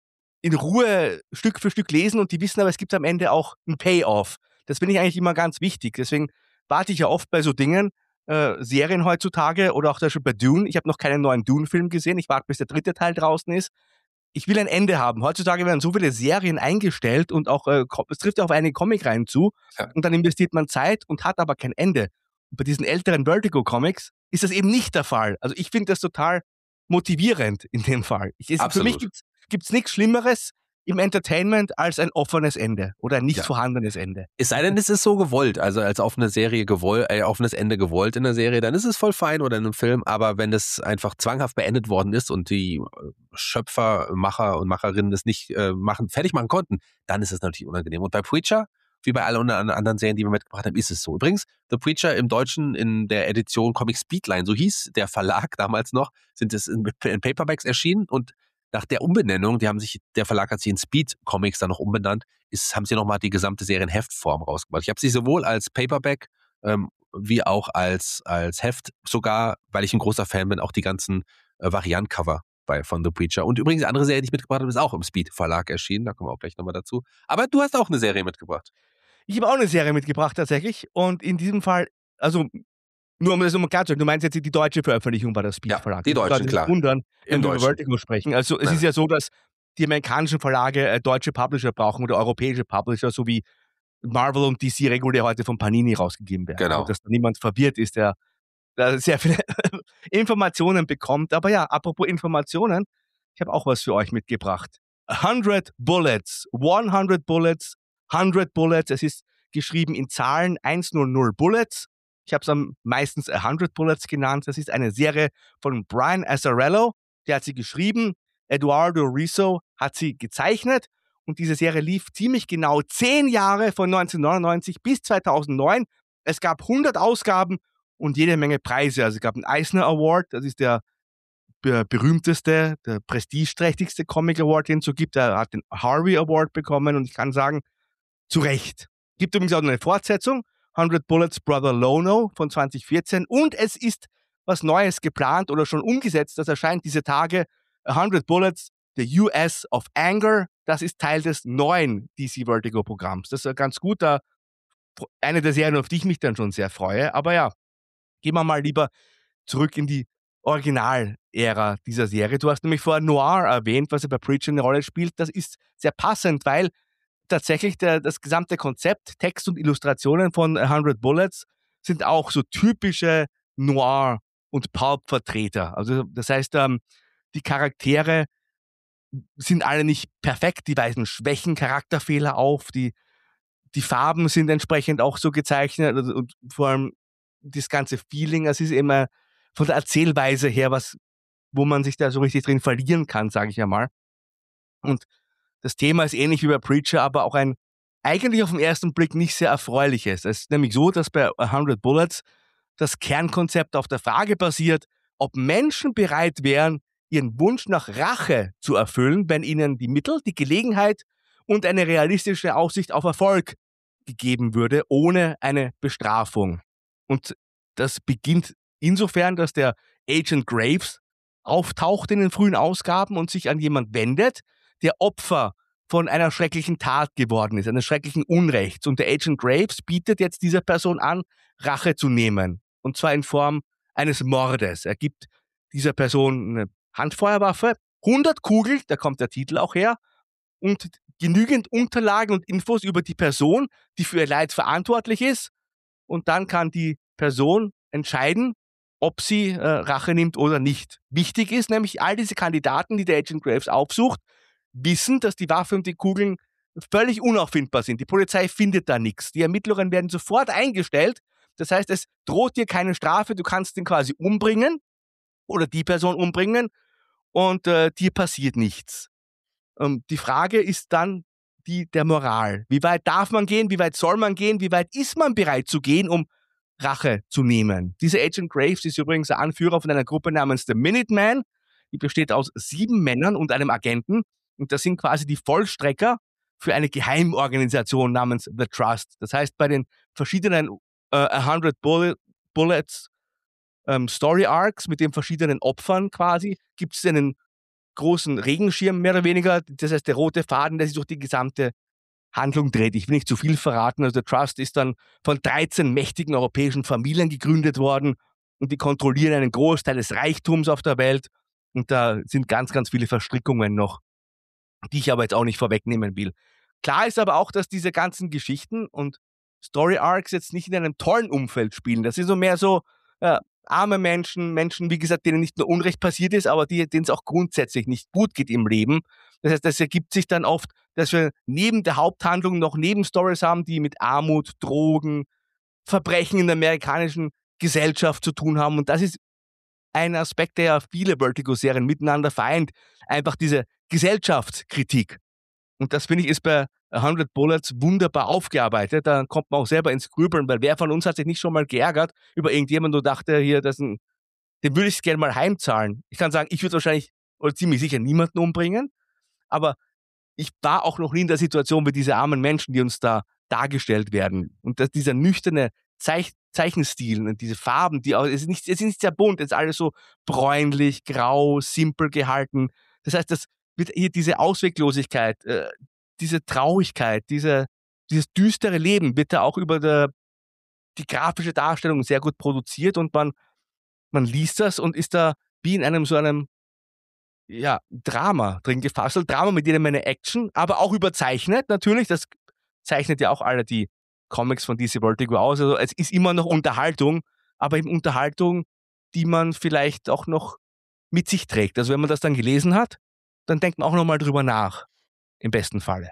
in Ruhe Stück für Stück lesen und die wissen aber, es gibt am Ende auch einen Payoff. Das finde ich eigentlich immer ganz wichtig. Deswegen warte ich ja oft bei so Dingen, Serien heutzutage oder auch zum Beispiel bei Dune. Ich habe noch keinen neuen Dune-Film gesehen. Ich warte, bis der 3. Teil draußen ist. Ich will ein Ende haben. Heutzutage werden so viele Serien eingestellt und auch, es trifft ja auf einige Comic-Reihen zu. Ja. Und dann investiert man Zeit und hat aber kein Ende. Und bei diesen älteren Vertigo-Comics ist das eben nicht der Fall. Also ich finde das total motivierend in dem Fall. Für mich gibt's nichts Schlimmeres im Entertainment als ein offenes Ende oder ein nicht vorhandenes Ende. Es sei denn, es ist so gewollt, also als offenes Ende gewollt in der Serie, dann ist es voll fein oder in einem Film, aber wenn das einfach zwanghaft beendet worden ist und die Schöpfer, Macher und Macherinnen das nicht fertig machen konnten, dann ist es natürlich unangenehm. Und bei Preacher, wie bei allen anderen Serien, die wir mitgebracht haben, ist es so. Übrigens, The Preacher im Deutschen in der Edition Comic Speedline, so hieß der Verlag damals noch, sind es in Paperbacks erschienen und nach der Umbenennung, der Verlag hat sich in Speed Comics dann noch umbenannt, haben sie nochmal die gesamte Serie in Heftform rausgebracht. Ich habe sie sowohl als Paperback wie auch als Heft, sogar, weil ich ein großer Fan bin, auch die ganzen Variant-Cover von The Preacher. Und übrigens, die andere Serie, die ich mitgebracht habe, ist auch im Speed Verlag erschienen, da kommen wir auch gleich nochmal dazu. Aber du hast auch eine Serie mitgebracht. Ich habe auch eine Serie mitgebracht tatsächlich und in diesem Fall, also nur um das nochmal klar zu sagen, du meinst jetzt die deutsche Veröffentlichung bei der Speed Verlag. Die deutsche, klar. Wundern, wenn wir über Vertigo sprechen. Also es ist ja so, dass die amerikanischen Verlage deutsche Publisher brauchen oder europäische Publisher, so wie Marvel und DC regulär heute von Panini rausgegeben werden. Genau. Also, dass da niemand verwirrt ist, der da sehr viele Informationen bekommt. Aber ja, apropos Informationen, ich habe auch was für euch mitgebracht. 100 Bullets, 100 Bullets, 100 Bullets. Es ist geschrieben in Zahlen 100 Bullets. Ich habe es meistens 100 Bullets genannt. Das ist eine Serie von Brian Azzarello. Der hat sie geschrieben. Eduardo Risso hat sie gezeichnet. Und diese Serie lief ziemlich genau 10 Jahre von 1999 bis 2009. Es gab 100 Ausgaben und jede Menge Preise. Also es gab einen Eisner Award. Das ist der berühmteste, der prestigeträchtigste Comic Award, den es so gibt. Er hat den Harvey Award bekommen und ich kann sagen, zu Recht. Gibt übrigens auch eine Fortsetzung. 100 Bullets Brother Lono von 2014 und es ist was Neues geplant oder schon umgesetzt. Das erscheint diese Tage. 100 Bullets, The US of Anger. Das ist Teil des neuen DC Vertigo Programms. Das ist ganz gut. Eine der Serien, auf die ich mich dann schon sehr freue. Aber ja, gehen wir mal lieber zurück in die Original-Ära dieser Serie. Du hast nämlich vorher Noir erwähnt, was ja bei Preacher eine Rolle spielt. Das ist sehr passend, weil tatsächlich das gesamte Konzept, Text und Illustrationen von 100 Bullets sind auch so typische Noir- und Pulp-Vertreter. Also das heißt, die Charaktere sind alle nicht perfekt, die weisen Schwächen, Charakterfehler auf, die Farben sind entsprechend auch so gezeichnet und vor allem das ganze Feeling, es ist immer von der Erzählweise her wo man sich da so richtig drin verlieren kann, sage ich einmal. Und das Thema ist ähnlich wie bei Preacher, aber auch ein eigentlich auf den ersten Blick nicht sehr erfreuliches. Es ist nämlich so, dass bei 100 Bullets das Kernkonzept auf der Frage basiert, ob Menschen bereit wären, ihren Wunsch nach Rache zu erfüllen, wenn ihnen die Mittel, die Gelegenheit und eine realistische Aussicht auf Erfolg gegeben würde, ohne eine Bestrafung. Und das beginnt insofern, dass der Agent Graves auftaucht in den frühen Ausgaben und sich an jemand wendet, der Opfer von einer schrecklichen Tat geworden ist, eines schrecklichen Unrechts. Und der Agent Graves bietet jetzt dieser Person an, Rache zu nehmen. Und zwar in Form eines Mordes. Er gibt dieser Person eine Handfeuerwaffe, 100 Kugeln, da kommt der Titel auch her, und genügend Unterlagen und Infos über die Person, die für ihr Leid verantwortlich ist. Und dann kann die Person entscheiden, ob sie Rache nimmt oder nicht. Wichtig ist nämlich, all diese Kandidaten, die der Agent Graves aufsucht, wissen, dass die Waffe und die Kugeln völlig unauffindbar sind. Die Polizei findet da nichts. Die Ermittlungen werden sofort eingestellt. Das heißt, es droht dir keine Strafe. Du kannst ihn quasi umbringen oder die Person umbringen und dir passiert nichts. Die Frage ist dann die der Moral. Wie weit darf man gehen? Wie weit soll man gehen? Wie weit ist man bereit zu gehen, um Rache zu nehmen? Dieser Agent Graves ist übrigens der Anführer von einer Gruppe namens The Minutemen. Die besteht aus 7 Männern und einem Agenten. Und das sind quasi die Vollstrecker für eine Geheimorganisation namens The Trust. Das heißt, bei den verschiedenen 100 Bullets Story Arcs mit den verschiedenen Opfern quasi, gibt es einen großen Regenschirm mehr oder weniger. Das heißt, der rote Faden, der sich durch die gesamte Handlung dreht. Ich will nicht zu viel verraten. Also der Trust ist dann von 13 mächtigen europäischen Familien gegründet worden und die kontrollieren einen Großteil des Reichtums auf der Welt. Und da sind ganz, ganz viele Verstrickungen noch, die ich aber jetzt auch nicht vorwegnehmen will. Klar ist aber auch, dass diese ganzen Geschichten und Story Arcs jetzt nicht in einem tollen Umfeld spielen. Das ist so mehr so arme Menschen, wie gesagt, denen nicht nur Unrecht passiert ist, aber denen es auch grundsätzlich nicht gut geht im Leben. Das heißt, das ergibt sich dann oft, dass wir neben der Haupthandlung noch Nebenstories haben, die mit Armut, Drogen, Verbrechen in der amerikanischen Gesellschaft zu tun haben. Und das ist ein Aspekt, der ja viele Vertigo-Serien miteinander vereint. Einfach diese Gesellschaftskritik. Und das, finde ich, ist bei 100 Bullets wunderbar aufgearbeitet. Da kommt man auch selber ins Grübeln, weil wer von uns hat sich nicht schon mal geärgert über irgendjemanden und dachte, hier, den würde ich gerne mal heimzahlen. Ich kann sagen, ich würde wahrscheinlich oder ziemlich sicher niemanden umbringen, aber ich war auch noch nie in der Situation wie diese armen Menschen, die uns da dargestellt werden. Und dass dieser nüchterne Zeichenstil und diese Farben, es ist nicht sehr bunt, es ist alles so bräunlich, grau, simpel gehalten. Das heißt, das wird hier diese Ausweglosigkeit, diese Traurigkeit, dieses düstere Leben wird da auch über die grafische Darstellung sehr gut produziert und man liest das und ist da wie in einem so einem Drama drin gefasselt. Drama mit jeder Menge Action, aber auch überzeichnet natürlich. Das zeichnet ja auch alle die Comics von DC Vertigo aus. Also es ist immer noch Unterhaltung, aber eben Unterhaltung, die man vielleicht auch noch mit sich trägt. Also wenn man das dann gelesen hat, dann denkt man auch nochmal drüber nach, im besten Falle.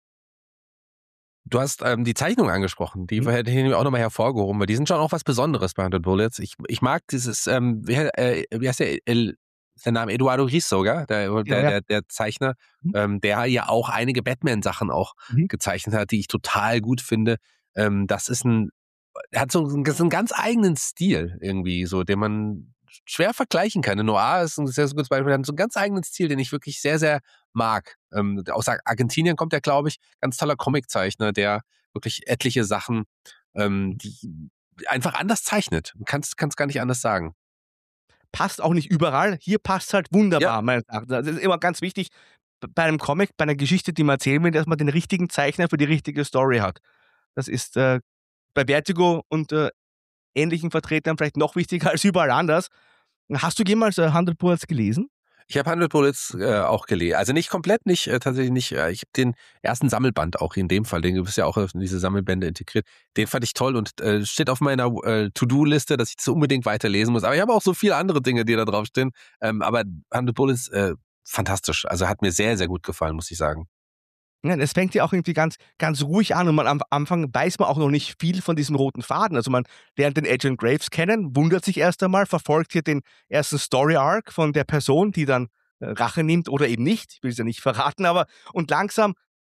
Du hast die Zeichnung angesprochen, die hätte ich auch nochmal hervorgehoben, weil die sind schon auch was Besonderes bei 100 Bullets. Ich mag dieses, wie heißt der Name? Eduardo Risso, gell? Der Zeichner, der ja auch einige Batman-Sachen auch gezeichnet hat, die ich total gut finde. Das ist er hat so einen ganz eigenen Stil irgendwie, so, den man schwer vergleichen kann. Noir ist ein sehr, sehr gutes Beispiel. Er hat so einen ganz eigenen Stil, den ich wirklich sehr, sehr mag. Aus Argentinien kommt der, glaube ich, ganz toller Comiczeichner, der wirklich etliche Sachen, die einfach anders zeichnet. Du kannst gar nicht anders sagen. Passt auch nicht überall. Hier passt es halt wunderbar, meines Erachtens. Das ist immer ganz wichtig bei einem Comic, bei einer Geschichte, die man erzählen will, dass man den richtigen Zeichner für die richtige Story hat. Das ist bei Vertigo und ähnlichen Vertretern vielleicht noch wichtiger als überall anders. Hast du jemals 100 Bullets gelesen? Ich habe 100 Bullets auch gelesen. Also nicht komplett, tatsächlich nicht. Ich habe den ersten Sammelband auch in dem Fall, den bist ja auch in diese Sammelbände integriert. Den fand ich toll und steht auf meiner To-Do-Liste, dass ich das unbedingt weiterlesen muss. Aber ich habe auch so viele andere Dinge, die da drauf stehen. Aber 100 Bullets, fantastisch. Also hat mir sehr, sehr gut gefallen, muss ich sagen. Ja, es fängt ja auch irgendwie ganz, ganz ruhig an und am Anfang weiß man auch noch nicht viel von diesem roten Faden. Also man lernt den Agent Graves kennen, wundert sich erst einmal, verfolgt hier den ersten Story Arc von der Person, die dann Rache nimmt oder eben nicht. Ich will es ja nicht verraten, aber und langsam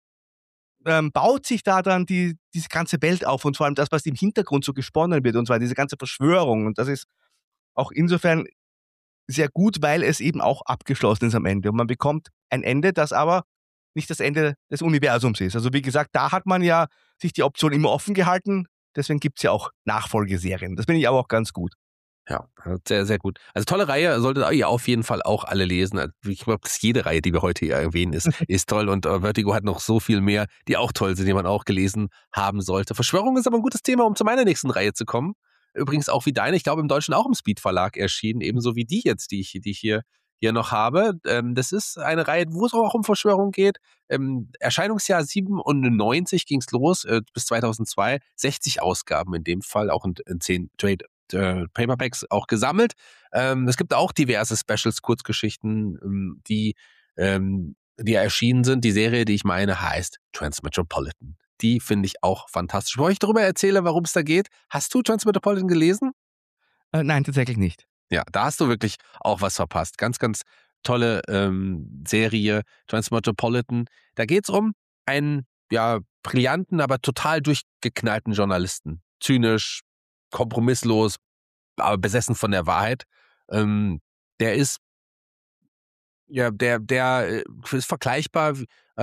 baut sich da dann diese ganze Welt auf und vor allem das, was im Hintergrund so gesponnen wird und zwar diese ganze Verschwörung. Und das ist auch insofern sehr gut, weil es eben auch abgeschlossen ist am Ende. Und man bekommt ein Ende, das aber nicht das Ende des Universums ist. Also wie gesagt, da hat man ja sich die Option immer offen gehalten. Deswegen gibt es ja auch Nachfolgeserien. Das finde ich aber auch ganz gut. Ja, sehr, sehr gut. Also tolle Reihe, solltet ihr auf jeden Fall auch alle lesen. Ich glaube, jede Reihe, die wir heute hier erwähnen, ist toll. Und Vertigo hat noch so viel mehr, die auch toll sind, die man auch gelesen haben sollte. Verschwörung ist aber ein gutes Thema, um zu meiner nächsten Reihe zu kommen. Übrigens auch wie deine, ich glaube im Deutschen auch im Speed Verlag erschienen, ebenso wie die jetzt, die ich hier noch habe. Das ist eine Reihe, wo es auch um Verschwörung geht. Erscheinungsjahr 97 ging es los, bis 2002. 60 Ausgaben in dem Fall, auch in 10 Trade Paperbacks auch gesammelt. Es gibt auch diverse Specials, Kurzgeschichten, die erschienen sind. Die Serie, die ich meine, heißt Transmetropolitan. Die finde ich auch fantastisch. Bevor ich darüber erzähle, warum es da geht, hast du Transmetropolitan gelesen? Nein, tatsächlich nicht. Ja, da hast du wirklich auch was verpasst. Ganz, ganz tolle Serie, Transmetropolitan. Da geht's um einen, ja, brillanten, aber total durchgeknallten Journalisten. Zynisch, kompromisslos, aber besessen von der Wahrheit. Der ist, ja, der ist vergleichbar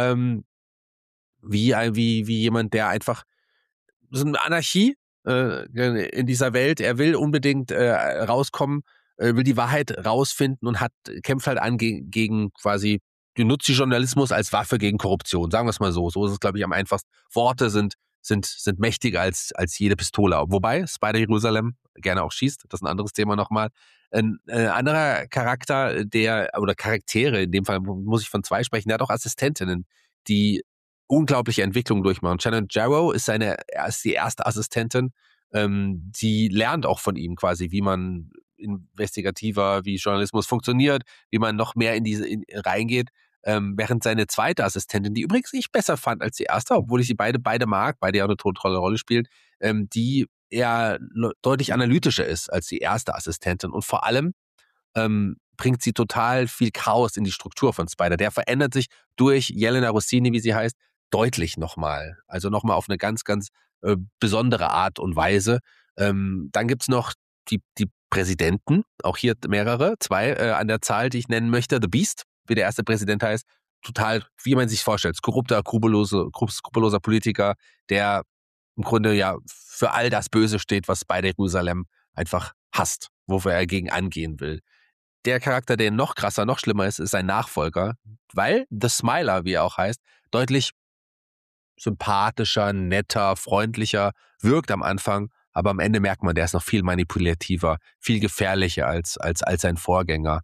wie jemand, der einfach so eine Anarchie in dieser Welt. Er will unbedingt rauskommen, will die Wahrheit rausfinden und kämpft halt an gegen quasi, die nutzt die Journalismus als Waffe gegen Korruption. Sagen wir es mal so. So ist es, glaube ich, am einfachsten. Worte sind mächtiger als jede Pistole. Wobei Spider-Jerusalem gerne auch schießt. Das ist ein anderes Thema nochmal. Ein anderer Charakter, oder Charaktere, in dem Fall muss ich von zwei sprechen, der hat auch Assistentinnen, die unglaubliche Entwicklung durchmachen. Shannon Jarrow ist die erste Assistentin, die lernt auch von ihm quasi, wie man investigativer, wie Journalismus funktioniert, wie man noch mehr reingeht. Während seine zweite Assistentin, die übrigens ich besser fand als die erste, obwohl ich sie beide mag, beide ja eine tolle Rolle spielen, die eher deutlich analytischer ist als die erste Assistentin und vor allem bringt sie total viel Chaos in die Struktur von Spider. Der verändert sich durch Jelena Rossini, wie sie heißt, deutlich nochmal. Also nochmal auf eine ganz, ganz besondere Art und Weise. Dann gibt's noch die Präsidenten, auch hier mehrere, zwei an der Zahl, die ich nennen möchte. The Beast, wie der erste Präsident heißt, total, wie man sich vorstellt, skrupelloser Politiker, der im Grunde ja für all das Böse steht, was bei der Jerusalem einfach hasst, wofür er gegen angehen will. Der Charakter, der noch krasser, noch schlimmer ist sein Nachfolger, weil The Smiler, wie er auch heißt, deutlich sympathischer, netter, freundlicher wirkt am Anfang, aber am Ende merkt man, der ist noch viel manipulativer, viel gefährlicher als sein Vorgänger.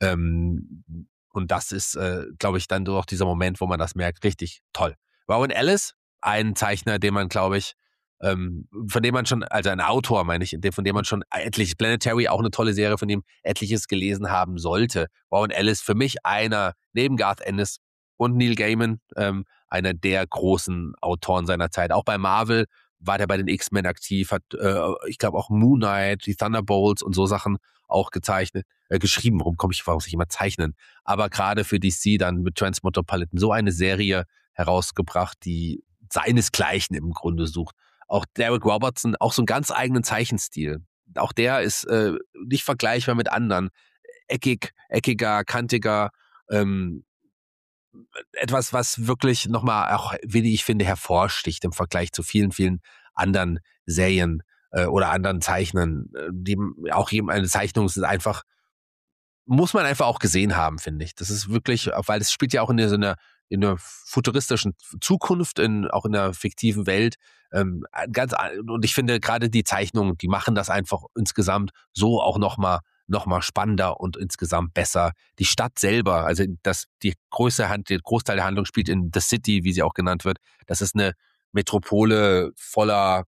Und das ist, glaube ich, dann doch dieser Moment, wo man das merkt, richtig toll. Rowan Ellis, ein Zeichner, den man, glaube ich, von dem man schon, also ein Autor, meine ich, von dem man schon etliches, Planetary, auch eine tolle Serie, von dem etliches gelesen haben sollte. Rowan Ellis, für mich einer, neben Garth Ennis und Neil Gaiman, einer der großen Autoren seiner Zeit. Auch bei Marvel war der bei den X-Men aktiv, hat, ich glaube, auch Moon Knight, die Thunderbolts und so Sachen auch gezeichnet, geschrieben. Warum muss ich immer zeichnen? Aber gerade für DC dann mit Transmetropolitan so eine Serie herausgebracht, die seinesgleichen im Grunde sucht. Auch Derek Robertson, auch so einen ganz eigenen Zeichenstil. Auch der ist nicht vergleichbar mit anderen. Eckiger, kantiger, etwas, was wirklich nochmal auch, wie ich finde, hervorsticht im Vergleich zu vielen, vielen anderen Serien oder anderen Zeichnern. Die auch eine Zeichnung ist einfach, muss man einfach auch gesehen haben, finde ich. Das ist wirklich, weil es spielt ja auch in einer futuristischen Zukunft, auch in einer fiktiven Welt. Und ich finde gerade die Zeichnungen, die machen das einfach insgesamt so auch nochmal spannender und insgesamt besser. Die Stadt selber, also der Großteil der Handlung spielt in The City, wie sie auch genannt wird. Das ist eine Metropole voller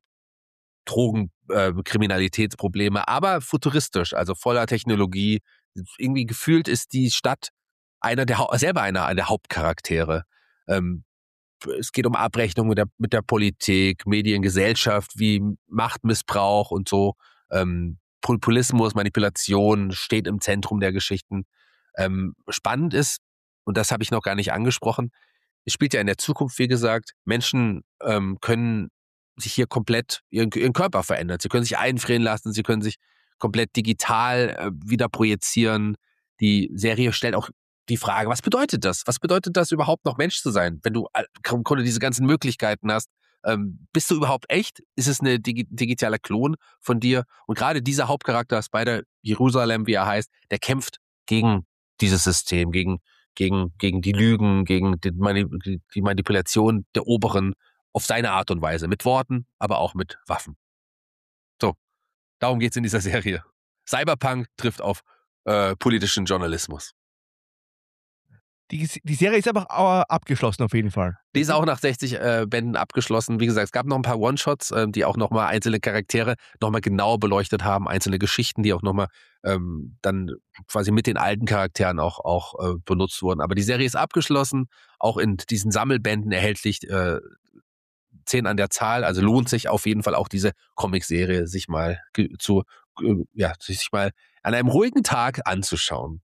Kriminalitätsprobleme, aber futuristisch, also voller Technologie. Irgendwie gefühlt ist die Stadt einer der Hauptcharaktere. Es geht um Abrechnung mit der Politik, Medien, Gesellschaft, wie Machtmissbrauch und so. Populismus, Manipulation steht im Zentrum der Geschichten. Spannend ist, und das habe ich noch gar nicht angesprochen, es spielt ja in der Zukunft, wie gesagt, Menschen können sich hier komplett ihren Körper verändern. Sie können sich einfrieren lassen, sie können sich komplett digital wieder projizieren. Die Serie stellt auch die Frage, was bedeutet das? Was bedeutet das überhaupt noch Mensch zu sein, wenn du im Grunde diese ganzen Möglichkeiten hast? Bist du überhaupt echt? Ist es eine digitaler Klon von dir? Und gerade dieser Hauptcharakter, Spider-Jerusalem, wie er heißt, der kämpft gegen dieses System, gegen die Lügen, gegen die Manipulation der Oberen auf seine Art und Weise. Mit Worten, aber auch mit Waffen. So, darum geht's in dieser Serie. Cyberpunk trifft auf politischen Journalismus. Die Serie ist aber auch abgeschlossen auf jeden Fall. Die ist auch nach 60 Bänden abgeschlossen. Wie gesagt, es gab noch ein paar One-Shots, die auch nochmal einzelne Charaktere nochmal genauer beleuchtet haben, einzelne Geschichten, die auch nochmal dann quasi mit den alten Charakteren auch benutzt wurden. Aber die Serie ist abgeschlossen, auch in diesen Sammelbänden erhältlich, 10 an der Zahl. Also lohnt sich auf jeden Fall auch diese Comic-Serie sich mal sich mal an einem ruhigen Tag anzuschauen.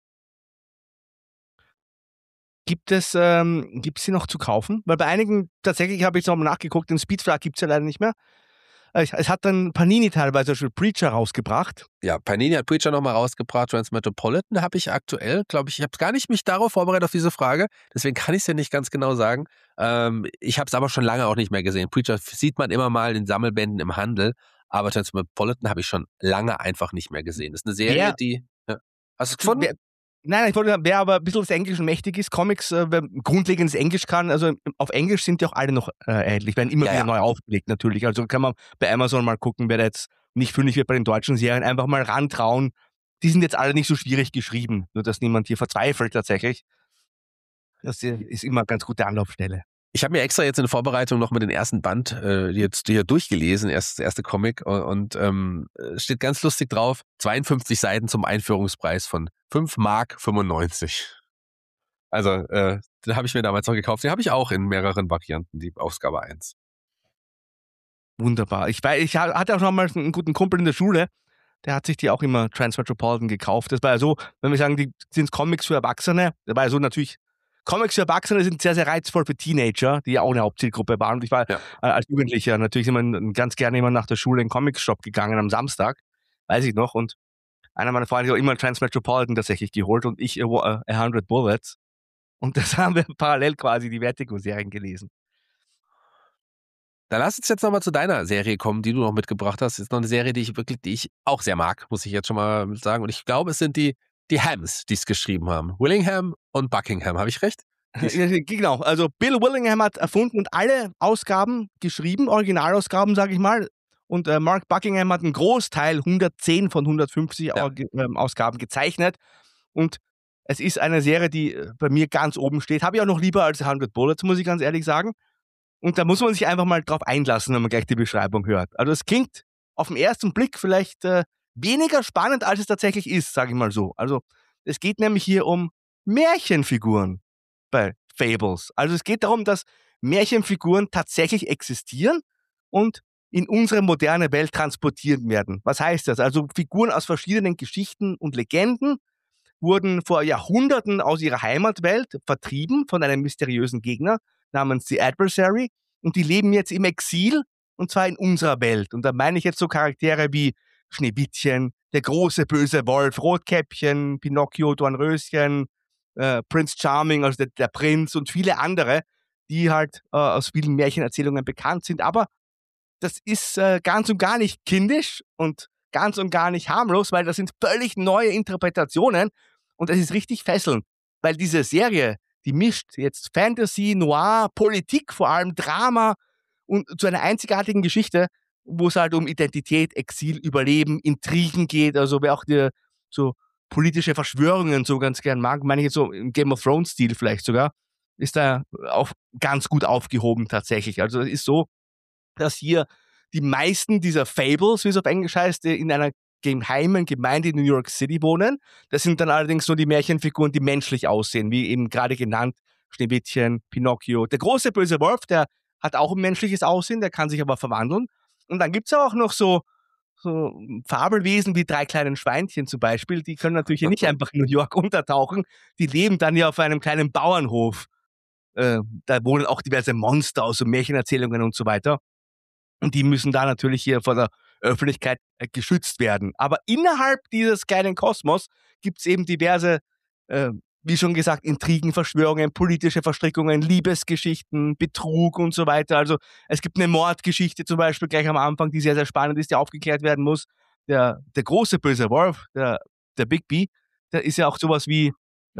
Gibt es sie noch zu kaufen? Weil bei einigen, tatsächlich habe ich es nochmal nachgeguckt, den Speed Verlag gibt es ja leider nicht mehr. Es hat dann Panini teilweise schon Preacher rausgebracht. Ja, Panini hat Preacher nochmal rausgebracht. Transmetropolitan habe ich aktuell, glaube ich habe gar nicht mich darauf vorbereitet auf diese Frage. Deswegen kann ich es ja nicht ganz genau sagen. Ich habe es aber schon lange auch nicht mehr gesehen. Preacher sieht man immer mal in Sammelbänden im Handel. Aber Transmetropolitan habe ich schon lange einfach nicht mehr gesehen. Das ist eine Serie, die... Ja. Hast du es gefunden? Nein, ich wollte sagen, wer aber ein bisschen des Englischen mächtig ist, Comics, wer grundlegendes Englisch kann, also auf Englisch sind die auch alle noch erhältlich, werden immer wieder neu aufgelegt natürlich. Also kann man bei Amazon mal gucken, wer da jetzt nicht fündig wird bei den deutschen Serien, einfach mal rantrauen. Die sind jetzt alle nicht so schwierig geschrieben, nur dass niemand hier verzweifelt tatsächlich. Das ist immer eine ganz gute Anlaufstelle. Ich habe mir extra jetzt in Vorbereitung noch mal den ersten Band jetzt hier durchgelesen, das erste Comic, und steht ganz lustig drauf, 52 Seiten zum Einführungspreis von 5,95 Mark. Also, den habe ich mir damals noch gekauft. Den habe ich auch in mehreren Varianten, die Ausgabe 1. Wunderbar. Ich hatte auch noch mal einen guten Kumpel in der Schule, der hat sich die auch immer Transmetropolitan gekauft. Das war ja so, wenn wir sagen, die sind Comics für Erwachsene, das war ja so natürlich, Comics für Erwachsene sind sehr, sehr reizvoll für Teenager, die ja auch eine Hauptzielgruppe waren. Und ich war als Jugendlicher natürlich ganz gerne immer nach der Schule in den Comics-Shop gegangen am Samstag, weiß ich noch. Und einer meiner Freunde hat auch immer Transmetropolitan tatsächlich geholt und ich 100 Bullets. Und das haben wir parallel quasi die Vertigo-Serien gelesen. Dann lass uns jetzt nochmal zu deiner Serie kommen, die du noch mitgebracht hast. Das ist noch eine Serie, die ich auch sehr mag, muss ich jetzt schon mal sagen. Und ich glaube, es sind die Hams, die es geschrieben haben. Willingham und Buckingham, habe ich recht? Genau, also Bill Willingham hat erfunden und alle Ausgaben geschrieben, Originalausgaben, sage ich mal. Und Mark Buckingham hat einen Großteil, 110 von 150 Ausgaben gezeichnet. Und es ist eine Serie, die bei mir ganz oben steht. Habe ich auch noch lieber als 100 Bullets, muss ich ganz ehrlich sagen. Und da muss man sich einfach mal drauf einlassen, wenn man gleich die Beschreibung hört. Also es klingt auf den ersten Blick vielleicht weniger spannend, als es tatsächlich ist, sage ich mal so. Also es geht nämlich hier um Märchenfiguren bei Fables. Also es geht darum, dass Märchenfiguren tatsächlich existieren und in unsere moderne Welt transportiert werden. Was heißt das? Also Figuren aus verschiedenen Geschichten und Legenden wurden vor Jahrhunderten aus ihrer Heimatwelt vertrieben von einem mysteriösen Gegner namens The Adversary und die leben jetzt im Exil und zwar in unserer Welt. Und da meine ich jetzt so Charaktere wie Schneewittchen, der große böse Wolf, Rotkäppchen, Pinocchio, Dornröschen, Prince Charming, also der Prinz und viele andere, die halt aus vielen Märchenerzählungen bekannt sind. Aber das ist ganz und gar nicht kindisch und ganz und gar nicht harmlos, weil das sind völlig neue Interpretationen und es ist richtig fesselnd, weil diese Serie, die mischt jetzt Fantasy, Noir, Politik, vor allem Drama und zu einer einzigartigen Geschichte, wo es halt um Identität, Exil, Überleben, Intrigen geht, also wer auch so politische Verschwörungen so ganz gern mag, meine ich jetzt so im Game of Thrones Stil vielleicht sogar, ist da auch ganz gut aufgehoben tatsächlich. Also es ist so, dass hier die meisten dieser Fables, wie es auf Englisch heißt, in einer geheimen Gemeinde in New York City wohnen. Das sind dann allerdings nur die Märchenfiguren, die menschlich aussehen, wie eben gerade genannt Schneewittchen, Pinocchio. Der große böse Wolf, der hat auch ein menschliches Aussehen, der kann sich aber verwandeln. Und dann gibt's auch noch so Fabelwesen wie 3 kleinen Schweinchen zum Beispiel, die können natürlich hier nicht einfach in New York untertauchen. Die leben dann ja auf einem kleinen Bauernhof. Da wohnen auch diverse Monster aus so Märchenerzählungen und so weiter. Und die müssen da natürlich hier vor der Öffentlichkeit geschützt werden. Aber innerhalb dieses kleinen Kosmos gibt es eben diverse, wie schon gesagt, Intrigen, Verschwörungen, politische Verstrickungen, Liebesgeschichten, Betrug und so weiter. Also es gibt eine Mordgeschichte zum Beispiel gleich am Anfang, die sehr, sehr spannend ist, die aufgeklärt werden muss. Der große böse Wolf, der Bigby, der ist ja auch sowas wie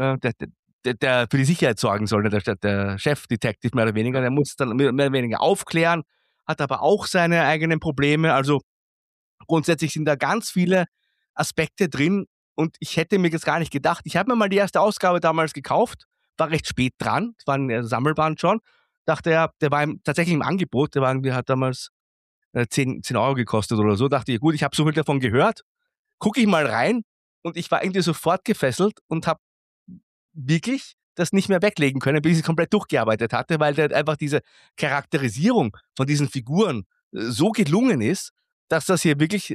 der für die Sicherheit sorgen soll, der Chefdetektiv mehr oder weniger. Der muss dann mehr oder weniger aufklären, hat aber auch seine eigenen Probleme. Also grundsätzlich sind da ganz viele Aspekte drin und ich hätte mir das gar nicht gedacht. Ich habe mir mal die erste Ausgabe damals gekauft war recht spät dran, es war ein Sammelband schon. Dachte er, der war tatsächlich im Angebot, hat damals 10 Euro gekostet oder so. Dachte ich, gut, ich habe so viel davon gehört, gucke ich mal rein und ich war irgendwie sofort gefesselt und habe wirklich das nicht mehr weglegen können, bis ich es komplett durchgearbeitet hatte, weil halt einfach diese Charakterisierung von diesen Figuren so gelungen ist, dass das hier wirklich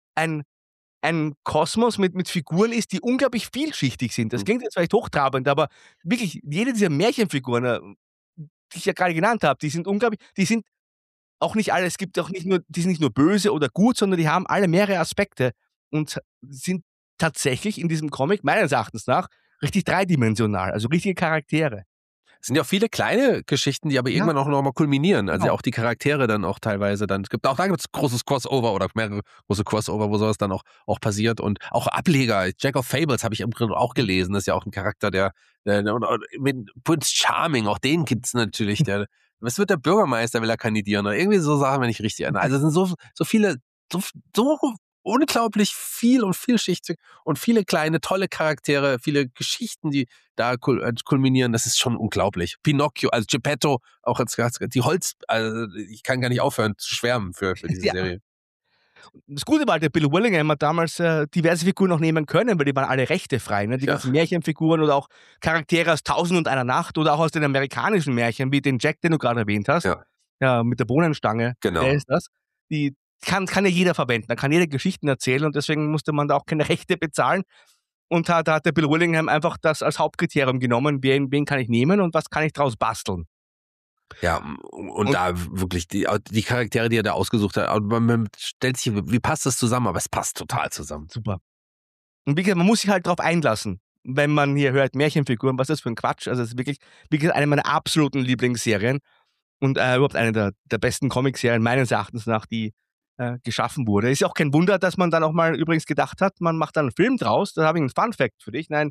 ein Kosmos mit Figuren ist, die unglaublich vielschichtig sind. Das klingt jetzt vielleicht hochtrabend, aber wirklich jede dieser Märchenfiguren, die ich ja gerade genannt habe, die sind unglaublich, die sind auch nicht alle, es gibt auch nicht nur, die sind nicht nur böse oder gut, sondern die haben alle mehrere Aspekte und sind tatsächlich in diesem Comic meines Erachtens nach richtig dreidimensional, also richtige Charaktere. Es sind ja auch viele kleine Geschichten, die aber Ja. irgendwann auch nochmal kulminieren. Also Genau. ja auch die Charaktere dann auch teilweise dann. Da gibt es großes Crossover oder mehrere große Crossover, wo sowas dann auch passiert. Und auch Ableger. Jack of Fables habe ich im Grunde auch gelesen. Das ist ja auch ein Charakter, der mit Prince Charming, auch den gibt's natürlich. Was wird der Bürgermeister, will er kandidieren? Oder irgendwie so Sachen, wenn ich richtig erinnere. Also es sind so viele, so unglaublich viel und vielschichtig und viele kleine, tolle Charaktere, viele Geschichten, die da kulminieren, das ist schon unglaublich. Pinocchio, also Geppetto, auch als die Holz, also ich kann gar nicht aufhören zu schwärmen für diese Ja. Serie. Das Gute war, der Bill Willingham hat damals diverse Figuren noch nehmen können, weil die waren alle rechtefrei. Ne? Die Ja. ganzen Märchenfiguren oder auch Charaktere aus 1001 Nacht oder auch aus den amerikanischen Märchen, wie den Jack, den du gerade erwähnt hast. Ja, mit der Bohnenstange. Genau. Der ist das. Die kann ja jeder verwenden. Da kann jeder Geschichten erzählen und deswegen musste man da auch keine Rechte bezahlen. Und da hat der Bill Willingham einfach das als Hauptkriterium genommen, wen kann ich nehmen und was kann ich daraus basteln. Ja, und da wirklich die Charaktere, die er da ausgesucht hat, man stellt sich, wie passt das zusammen? Aber es passt total zusammen. Super. Und wie gesagt, man muss sich halt drauf einlassen, wenn man hier hört Märchenfiguren, was ist das für ein Quatsch? Also es ist wirklich eine meiner absoluten Lieblingsserien und überhaupt eine der besten Comicserien meines Erachtens nach, die geschaffen wurde. Ist ja auch kein Wunder, dass man dann auch mal übrigens gedacht hat, man macht dann einen Film draus. Da habe ich einen Fun-Fact für dich. Nein,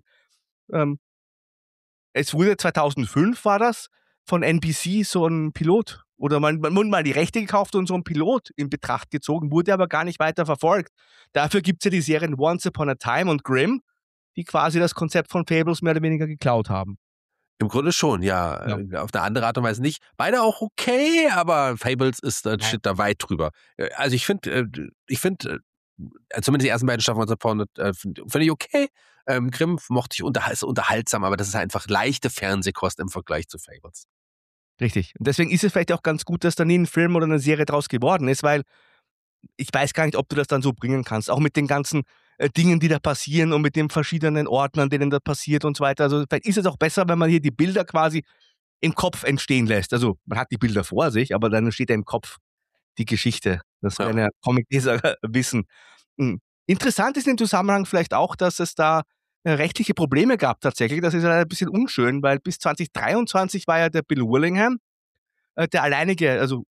es wurde 2005 war das von NBC so ein Pilot oder man wurde mal die Rechte gekauft und so ein Pilot in Betracht gezogen, wurde aber gar nicht weiter verfolgt. Dafür gibt es ja die Serien Once Upon a Time und Grimm, die quasi das Konzept von Fables mehr oder weniger geklaut haben. Im Grunde schon, ja. Auf eine andere Art und Weise nicht. Beide auch okay, aber Fables steht da weit drüber. Also ich finde, zumindest die ersten beiden Staffeln finde ich okay. Grimm mochte ich ist unterhaltsam, aber das ist einfach leichte Fernsehkost im Vergleich zu Fables. Richtig. Und deswegen ist es vielleicht auch ganz gut, dass da nie ein Film oder eine Serie draus geworden ist, weil ich weiß gar nicht, ob du das dann so bringen kannst. Auch mit den ganzen Dingen, die da passieren und mit den verschiedenen Orten, an denen das passiert und so weiter. Also vielleicht ist es auch besser, wenn man hier die Bilder quasi im Kopf entstehen lässt. Also man hat die Bilder vor sich, aber dann steht ja im Kopf die Geschichte. Das werden ja Comic-Leser wissen. Interessant ist im Zusammenhang vielleicht auch, dass es da rechtliche Probleme gab tatsächlich. Das ist ein bisschen unschön, weil bis 2023 war ja der Bill Willingham der alleinige, also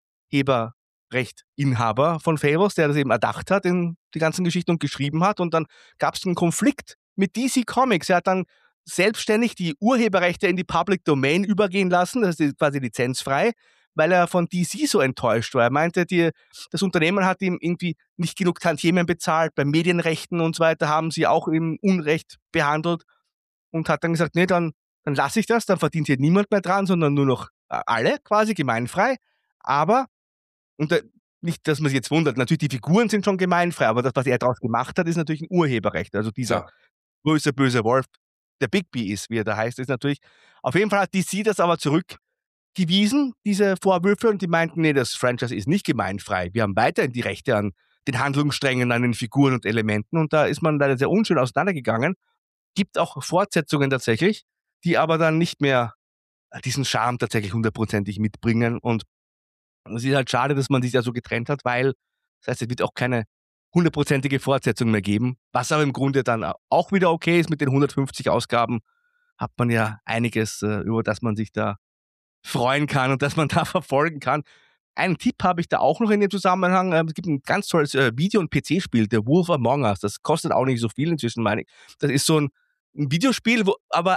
Urheberrechtinhaber von Fables, der das eben erdacht hat in die ganzen Geschichten und geschrieben hat. Und dann gab es einen Konflikt mit DC Comics. Er hat dann selbstständig die Urheberrechte in die Public Domain übergehen lassen, das ist quasi lizenzfrei, weil er von DC so enttäuscht war. Er meinte, das Unternehmen hat ihm irgendwie nicht genug Tantiemen bezahlt, bei Medienrechten und so weiter haben sie auch im Unrecht behandelt und hat dann gesagt, nee, dann lasse ich das, dann verdient hier niemand mehr dran, sondern nur noch alle quasi gemeinfrei. Aber, nicht, dass man sich jetzt wundert, natürlich die Figuren sind schon gemeinfrei, aber das, was er daraus gemacht hat, ist natürlich ein Urheberrecht. Also dieser böse Wolf, der Bigby ist, wie er da heißt, ist natürlich, auf jeden Fall hat DC das aber zurückgewiesen, diese Vorwürfe, und die meinten, nee, das Franchise ist nicht gemeinfrei. Wir haben weiterhin die Rechte an den Handlungssträngen, an den Figuren und Elementen, und da ist man leider sehr unschön auseinandergegangen. Gibt auch Fortsetzungen tatsächlich, die aber dann nicht mehr diesen Charme tatsächlich hundertprozentig mitbringen, und es ist halt schade, dass man sich da so getrennt hat, weil das heißt, es wird auch keine hundertprozentige Fortsetzung mehr geben, was aber im Grunde dann auch wieder okay ist. Mit den 150 Ausgaben hat man ja einiges, über das man sich da freuen kann und das man da verfolgen kann. Einen Tipp habe ich da auch noch in dem Zusammenhang. Es gibt ein ganz tolles Video- und PC-Spiel, The Wolf Among Us. Das kostet auch nicht so viel inzwischen, meine ich. Das ist so ein Videospiel, wo aber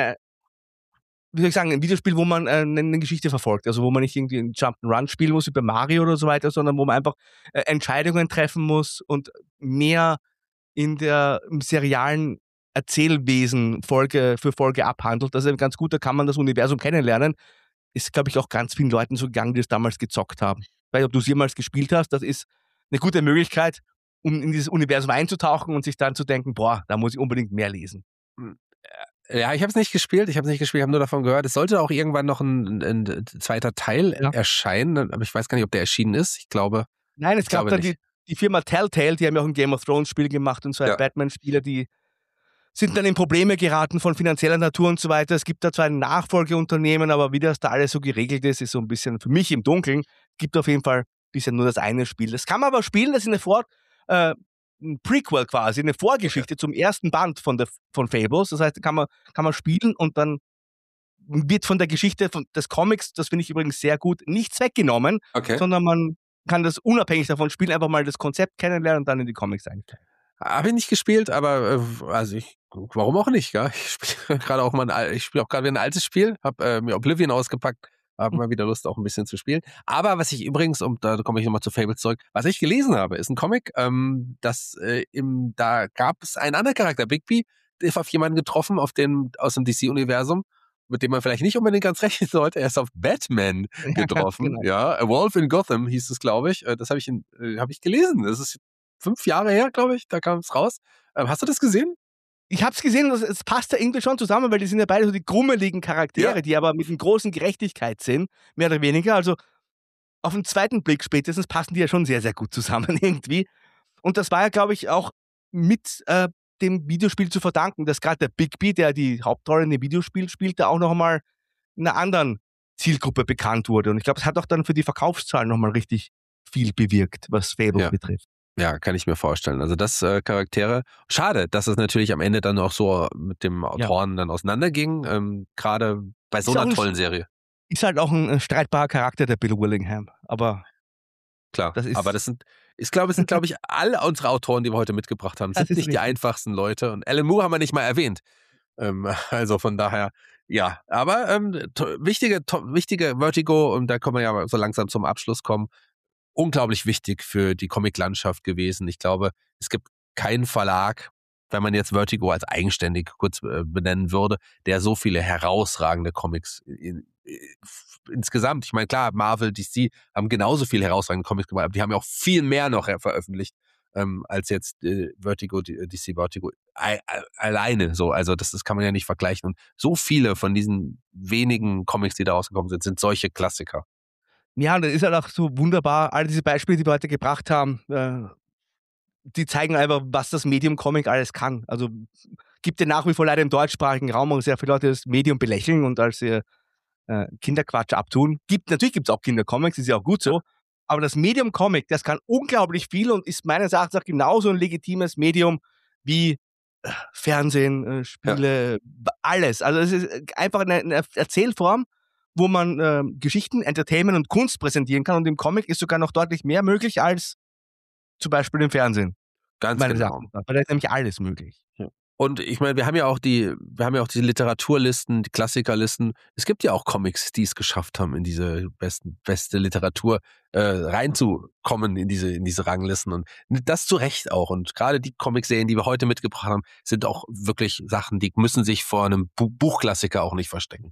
ein Videospiel, wo man eine Geschichte verfolgt. Also wo man nicht irgendwie ein Jump'n'Run spielen muss wie bei Mario oder so weiter, sondern wo man einfach Entscheidungen treffen muss und mehr im serialen Erzählwesen Folge für Folge abhandelt. Das ist ganz gut, da kann man das Universum kennenlernen. Ist, glaube ich, auch ganz vielen Leuten so gegangen, die es damals gezockt haben. Weil ob du es jemals gespielt hast, das ist eine gute Möglichkeit, um in dieses Universum einzutauchen und sich dann zu denken, boah, da muss ich unbedingt mehr lesen. Ja, ich habe es nicht gespielt, ich habe nur davon gehört. Es sollte auch irgendwann noch ein zweiter Teil erscheinen, aber ich weiß gar nicht, ob der erschienen ist. Ich glaube. Nein, es gab dann die Firma Telltale, die haben ja auch ein Game of Thrones Spiel gemacht und zwei Batman-Spiele, die sind dann in Probleme geraten von finanzieller Natur und so weiter. Es gibt da zwar ein Nachfolgeunternehmen, aber wie das da alles so geregelt ist, ist so ein bisschen für mich im Dunkeln. Gibt auf jeden Fall bisher nur das eine Spiel. Das kann man aber spielen, das ist ein Prequel quasi, eine Vorgeschichte zum ersten Band von Fables. Das heißt, kann man spielen und dann wird von der Geschichte des Comics, das finde ich übrigens sehr gut, nichts weggenommen, sondern man kann das unabhängig davon spielen, einfach mal das Konzept kennenlernen und dann in die Comics einsteigen. Habe ich nicht gespielt, aber warum auch nicht? Ja? Ich spiele gerade auch gerade wieder ein altes Spiel, habe mir Oblivion ausgepackt, habe mal wieder Lust auch ein bisschen zu spielen. Aber was ich übrigens, und da komme ich nochmal zu Fables zurück, was ich gelesen habe, ist ein Comic, da gab es einen anderen Charakter, Bigby, der ist auf jemanden getroffen aus dem DC-Universum, mit dem man vielleicht nicht unbedingt ganz rechnen sollte. Er ist auf Batman getroffen. Genau. Ja, A Wolf in Gotham hieß es, glaube ich. Das habe ich gelesen. Das ist 5 Jahre her, glaube ich, da kam es raus. Hast du das gesehen? Ich habe es gesehen, es passt ja irgendwie schon zusammen, weil die sind ja beide so die grummeligen Charaktere, die aber mit einer großen Gerechtigkeit sind, mehr oder weniger. Also auf den zweiten Blick spätestens passen die ja schon sehr, sehr gut zusammen irgendwie. Und das war ja, glaube ich, auch mit dem Videospiel zu verdanken, dass gerade der Bigby, der die Hauptrolle in dem Videospiel spielte, auch noch einmal einer anderen Zielgruppe bekannt wurde. Und ich glaube, es hat auch dann für die Verkaufszahlen nochmal richtig viel bewirkt, was Fables betrifft. Ja, kann ich mir vorstellen. Also das Charaktere. Schade, dass es natürlich am Ende dann auch so mit dem Autoren dann auseinanderging. Gerade bei so einer tollen Serie. Ist halt auch ein streitbarer Charakter, der Bill Willingham. Aber klar, es sind, glaube ich, alle unsere Autoren, die wir heute mitgebracht haben, sind nicht die einfachsten Leute. Und Alan Moore haben wir nicht mal erwähnt. Also von daher, ja. Aber wichtige Vertigo, und da können wir ja so langsam zum Abschluss kommen, unglaublich wichtig für die Comic-Landschaft gewesen. Ich glaube, es gibt keinen Verlag, wenn man jetzt Vertigo als eigenständig kurz benennen würde, der so viele herausragende Comics insgesamt, ich meine, klar, Marvel, DC haben genauso viele herausragende Comics gemacht, aber die haben ja auch viel mehr noch veröffentlicht, als jetzt Vertigo, DC Vertigo alleine so. Also das kann man ja nicht vergleichen. Und so viele von diesen wenigen Comics, die da rausgekommen sind solche Klassiker. Ja, und das ist halt auch so wunderbar. All diese Beispiele, die wir heute gebracht haben, die zeigen einfach, was das Medium Comic alles kann. Also gibt ja nach wie vor leider im deutschsprachigen Raum auch sehr viele Leute, die das Medium belächeln und als Kinderquatsch abtun. Natürlich gibt es auch Kindercomics, ist ja auch gut so. Aber das Medium Comic, das kann unglaublich viel und ist meines Erachtens auch genauso ein legitimes Medium wie Fernsehen, Spiele, alles. Also es ist einfach eine Erzählform, wo man Geschichten, Entertainment und Kunst präsentieren kann. Und im Comic ist sogar noch deutlich mehr möglich als zum Beispiel im Fernsehen. Ganz genau. Weil da ist nämlich alles möglich. Ja. Und ich meine, wir haben ja auch die Literaturlisten, die Klassikerlisten. Es gibt ja auch Comics, die es geschafft haben, in diese beste Literatur reinzukommen, in diese Ranglisten. Und das zu Recht auch. Und gerade die Comicserien, die wir heute mitgebracht haben, sind auch wirklich Sachen, die müssen sich vor einem Buchklassiker auch nicht verstecken.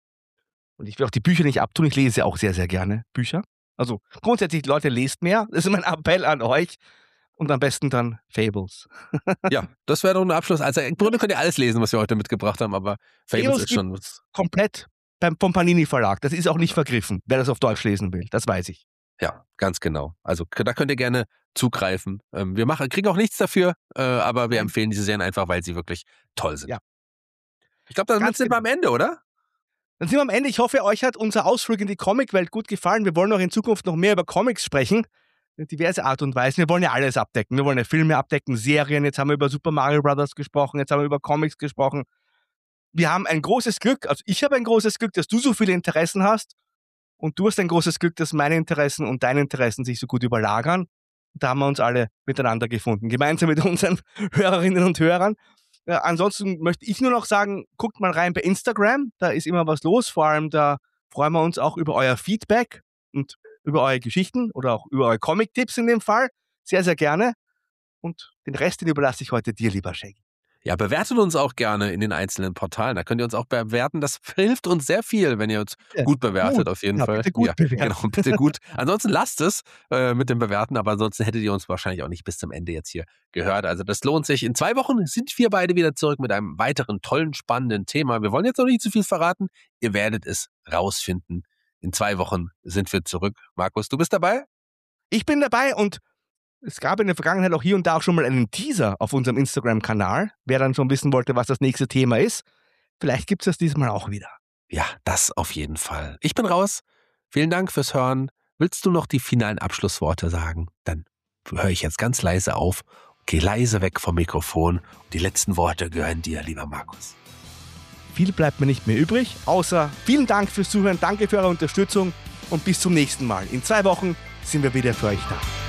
Und ich will auch die Bücher nicht abtun. Ich lese auch sehr, sehr gerne Bücher. Also grundsätzlich, Leute, lest mehr. Das ist mein Appell an euch. Und am besten dann Fables. Ja, das wäre doch ein Abschluss. Also im Grunde könnt ihr alles lesen, was wir heute mitgebracht haben, aber Fables ist schon was. Komplett vom Panini Verlag. Das ist auch nicht vergriffen, wer das auf Deutsch lesen will. Das weiß ich. Ja, ganz genau. Also da könnt ihr gerne zugreifen. Wir kriegen auch nichts dafür, aber wir empfehlen diese Serien einfach, weil sie wirklich toll sind. Ja. Ich glaube, damit sind wir am Ende, oder? Dann sind wir am Ende. Ich hoffe, euch hat unser Ausflug in die Comicwelt gut gefallen. Wir wollen auch in Zukunft noch mehr über Comics sprechen. Diverse Art und Weise. Wir wollen ja alles abdecken. Wir wollen ja Filme abdecken, Serien. Jetzt haben wir über Super Mario Brothers gesprochen. Jetzt haben wir über Comics gesprochen. Wir haben ein großes Glück. Also ich habe ein großes Glück, dass du so viele Interessen hast. Und du hast ein großes Glück, dass meine Interessen und deine Interessen sich so gut überlagern. Da haben wir uns alle miteinander gefunden. Gemeinsam mit unseren Hörerinnen und Hörern. Ansonsten möchte ich nur noch sagen, guckt mal rein bei Instagram. Da ist immer was los. Vor allem da freuen wir uns auch über euer Feedback und über eure Geschichten oder auch über eure Comic-Tipps in dem Fall. Sehr, sehr gerne. Und den Rest, den überlasse ich heute dir, lieber Shaggy. Ja, bewertet uns auch gerne in den einzelnen Portalen. Da könnt ihr uns auch bewerten. Das hilft uns sehr viel, wenn ihr uns gut bewertet, auf jeden Fall. Bitte gut bewerten. Genau, bitte gut. Ansonsten lasst es mit dem Bewerten, aber ansonsten hättet ihr uns wahrscheinlich auch nicht bis zum Ende jetzt hier gehört. Also das lohnt sich. In 2 Wochen sind wir beide wieder zurück mit einem weiteren tollen, spannenden Thema. Wir wollen jetzt noch nicht zu viel verraten. Ihr werdet es rausfinden. In 2 Wochen sind wir zurück. Markus, du bist dabei? Ich bin dabei und es gab in der Vergangenheit auch hier und da auch schon mal einen Teaser auf unserem Instagram-Kanal. Wer dann schon wissen wollte, was das nächste Thema ist, vielleicht gibt es das diesmal auch wieder. Ja, das auf jeden Fall. Ich bin raus. Vielen Dank fürs Hören. Willst du noch die finalen Abschlussworte sagen? Dann höre ich jetzt ganz leise auf, geh leise weg vom Mikrofon und die letzten Worte gehören dir, lieber Markus. Viel bleibt mir nicht mehr übrig, außer vielen Dank fürs Zuhören, danke für eure Unterstützung und bis zum nächsten Mal. In 2 Wochen sind wir wieder für euch da.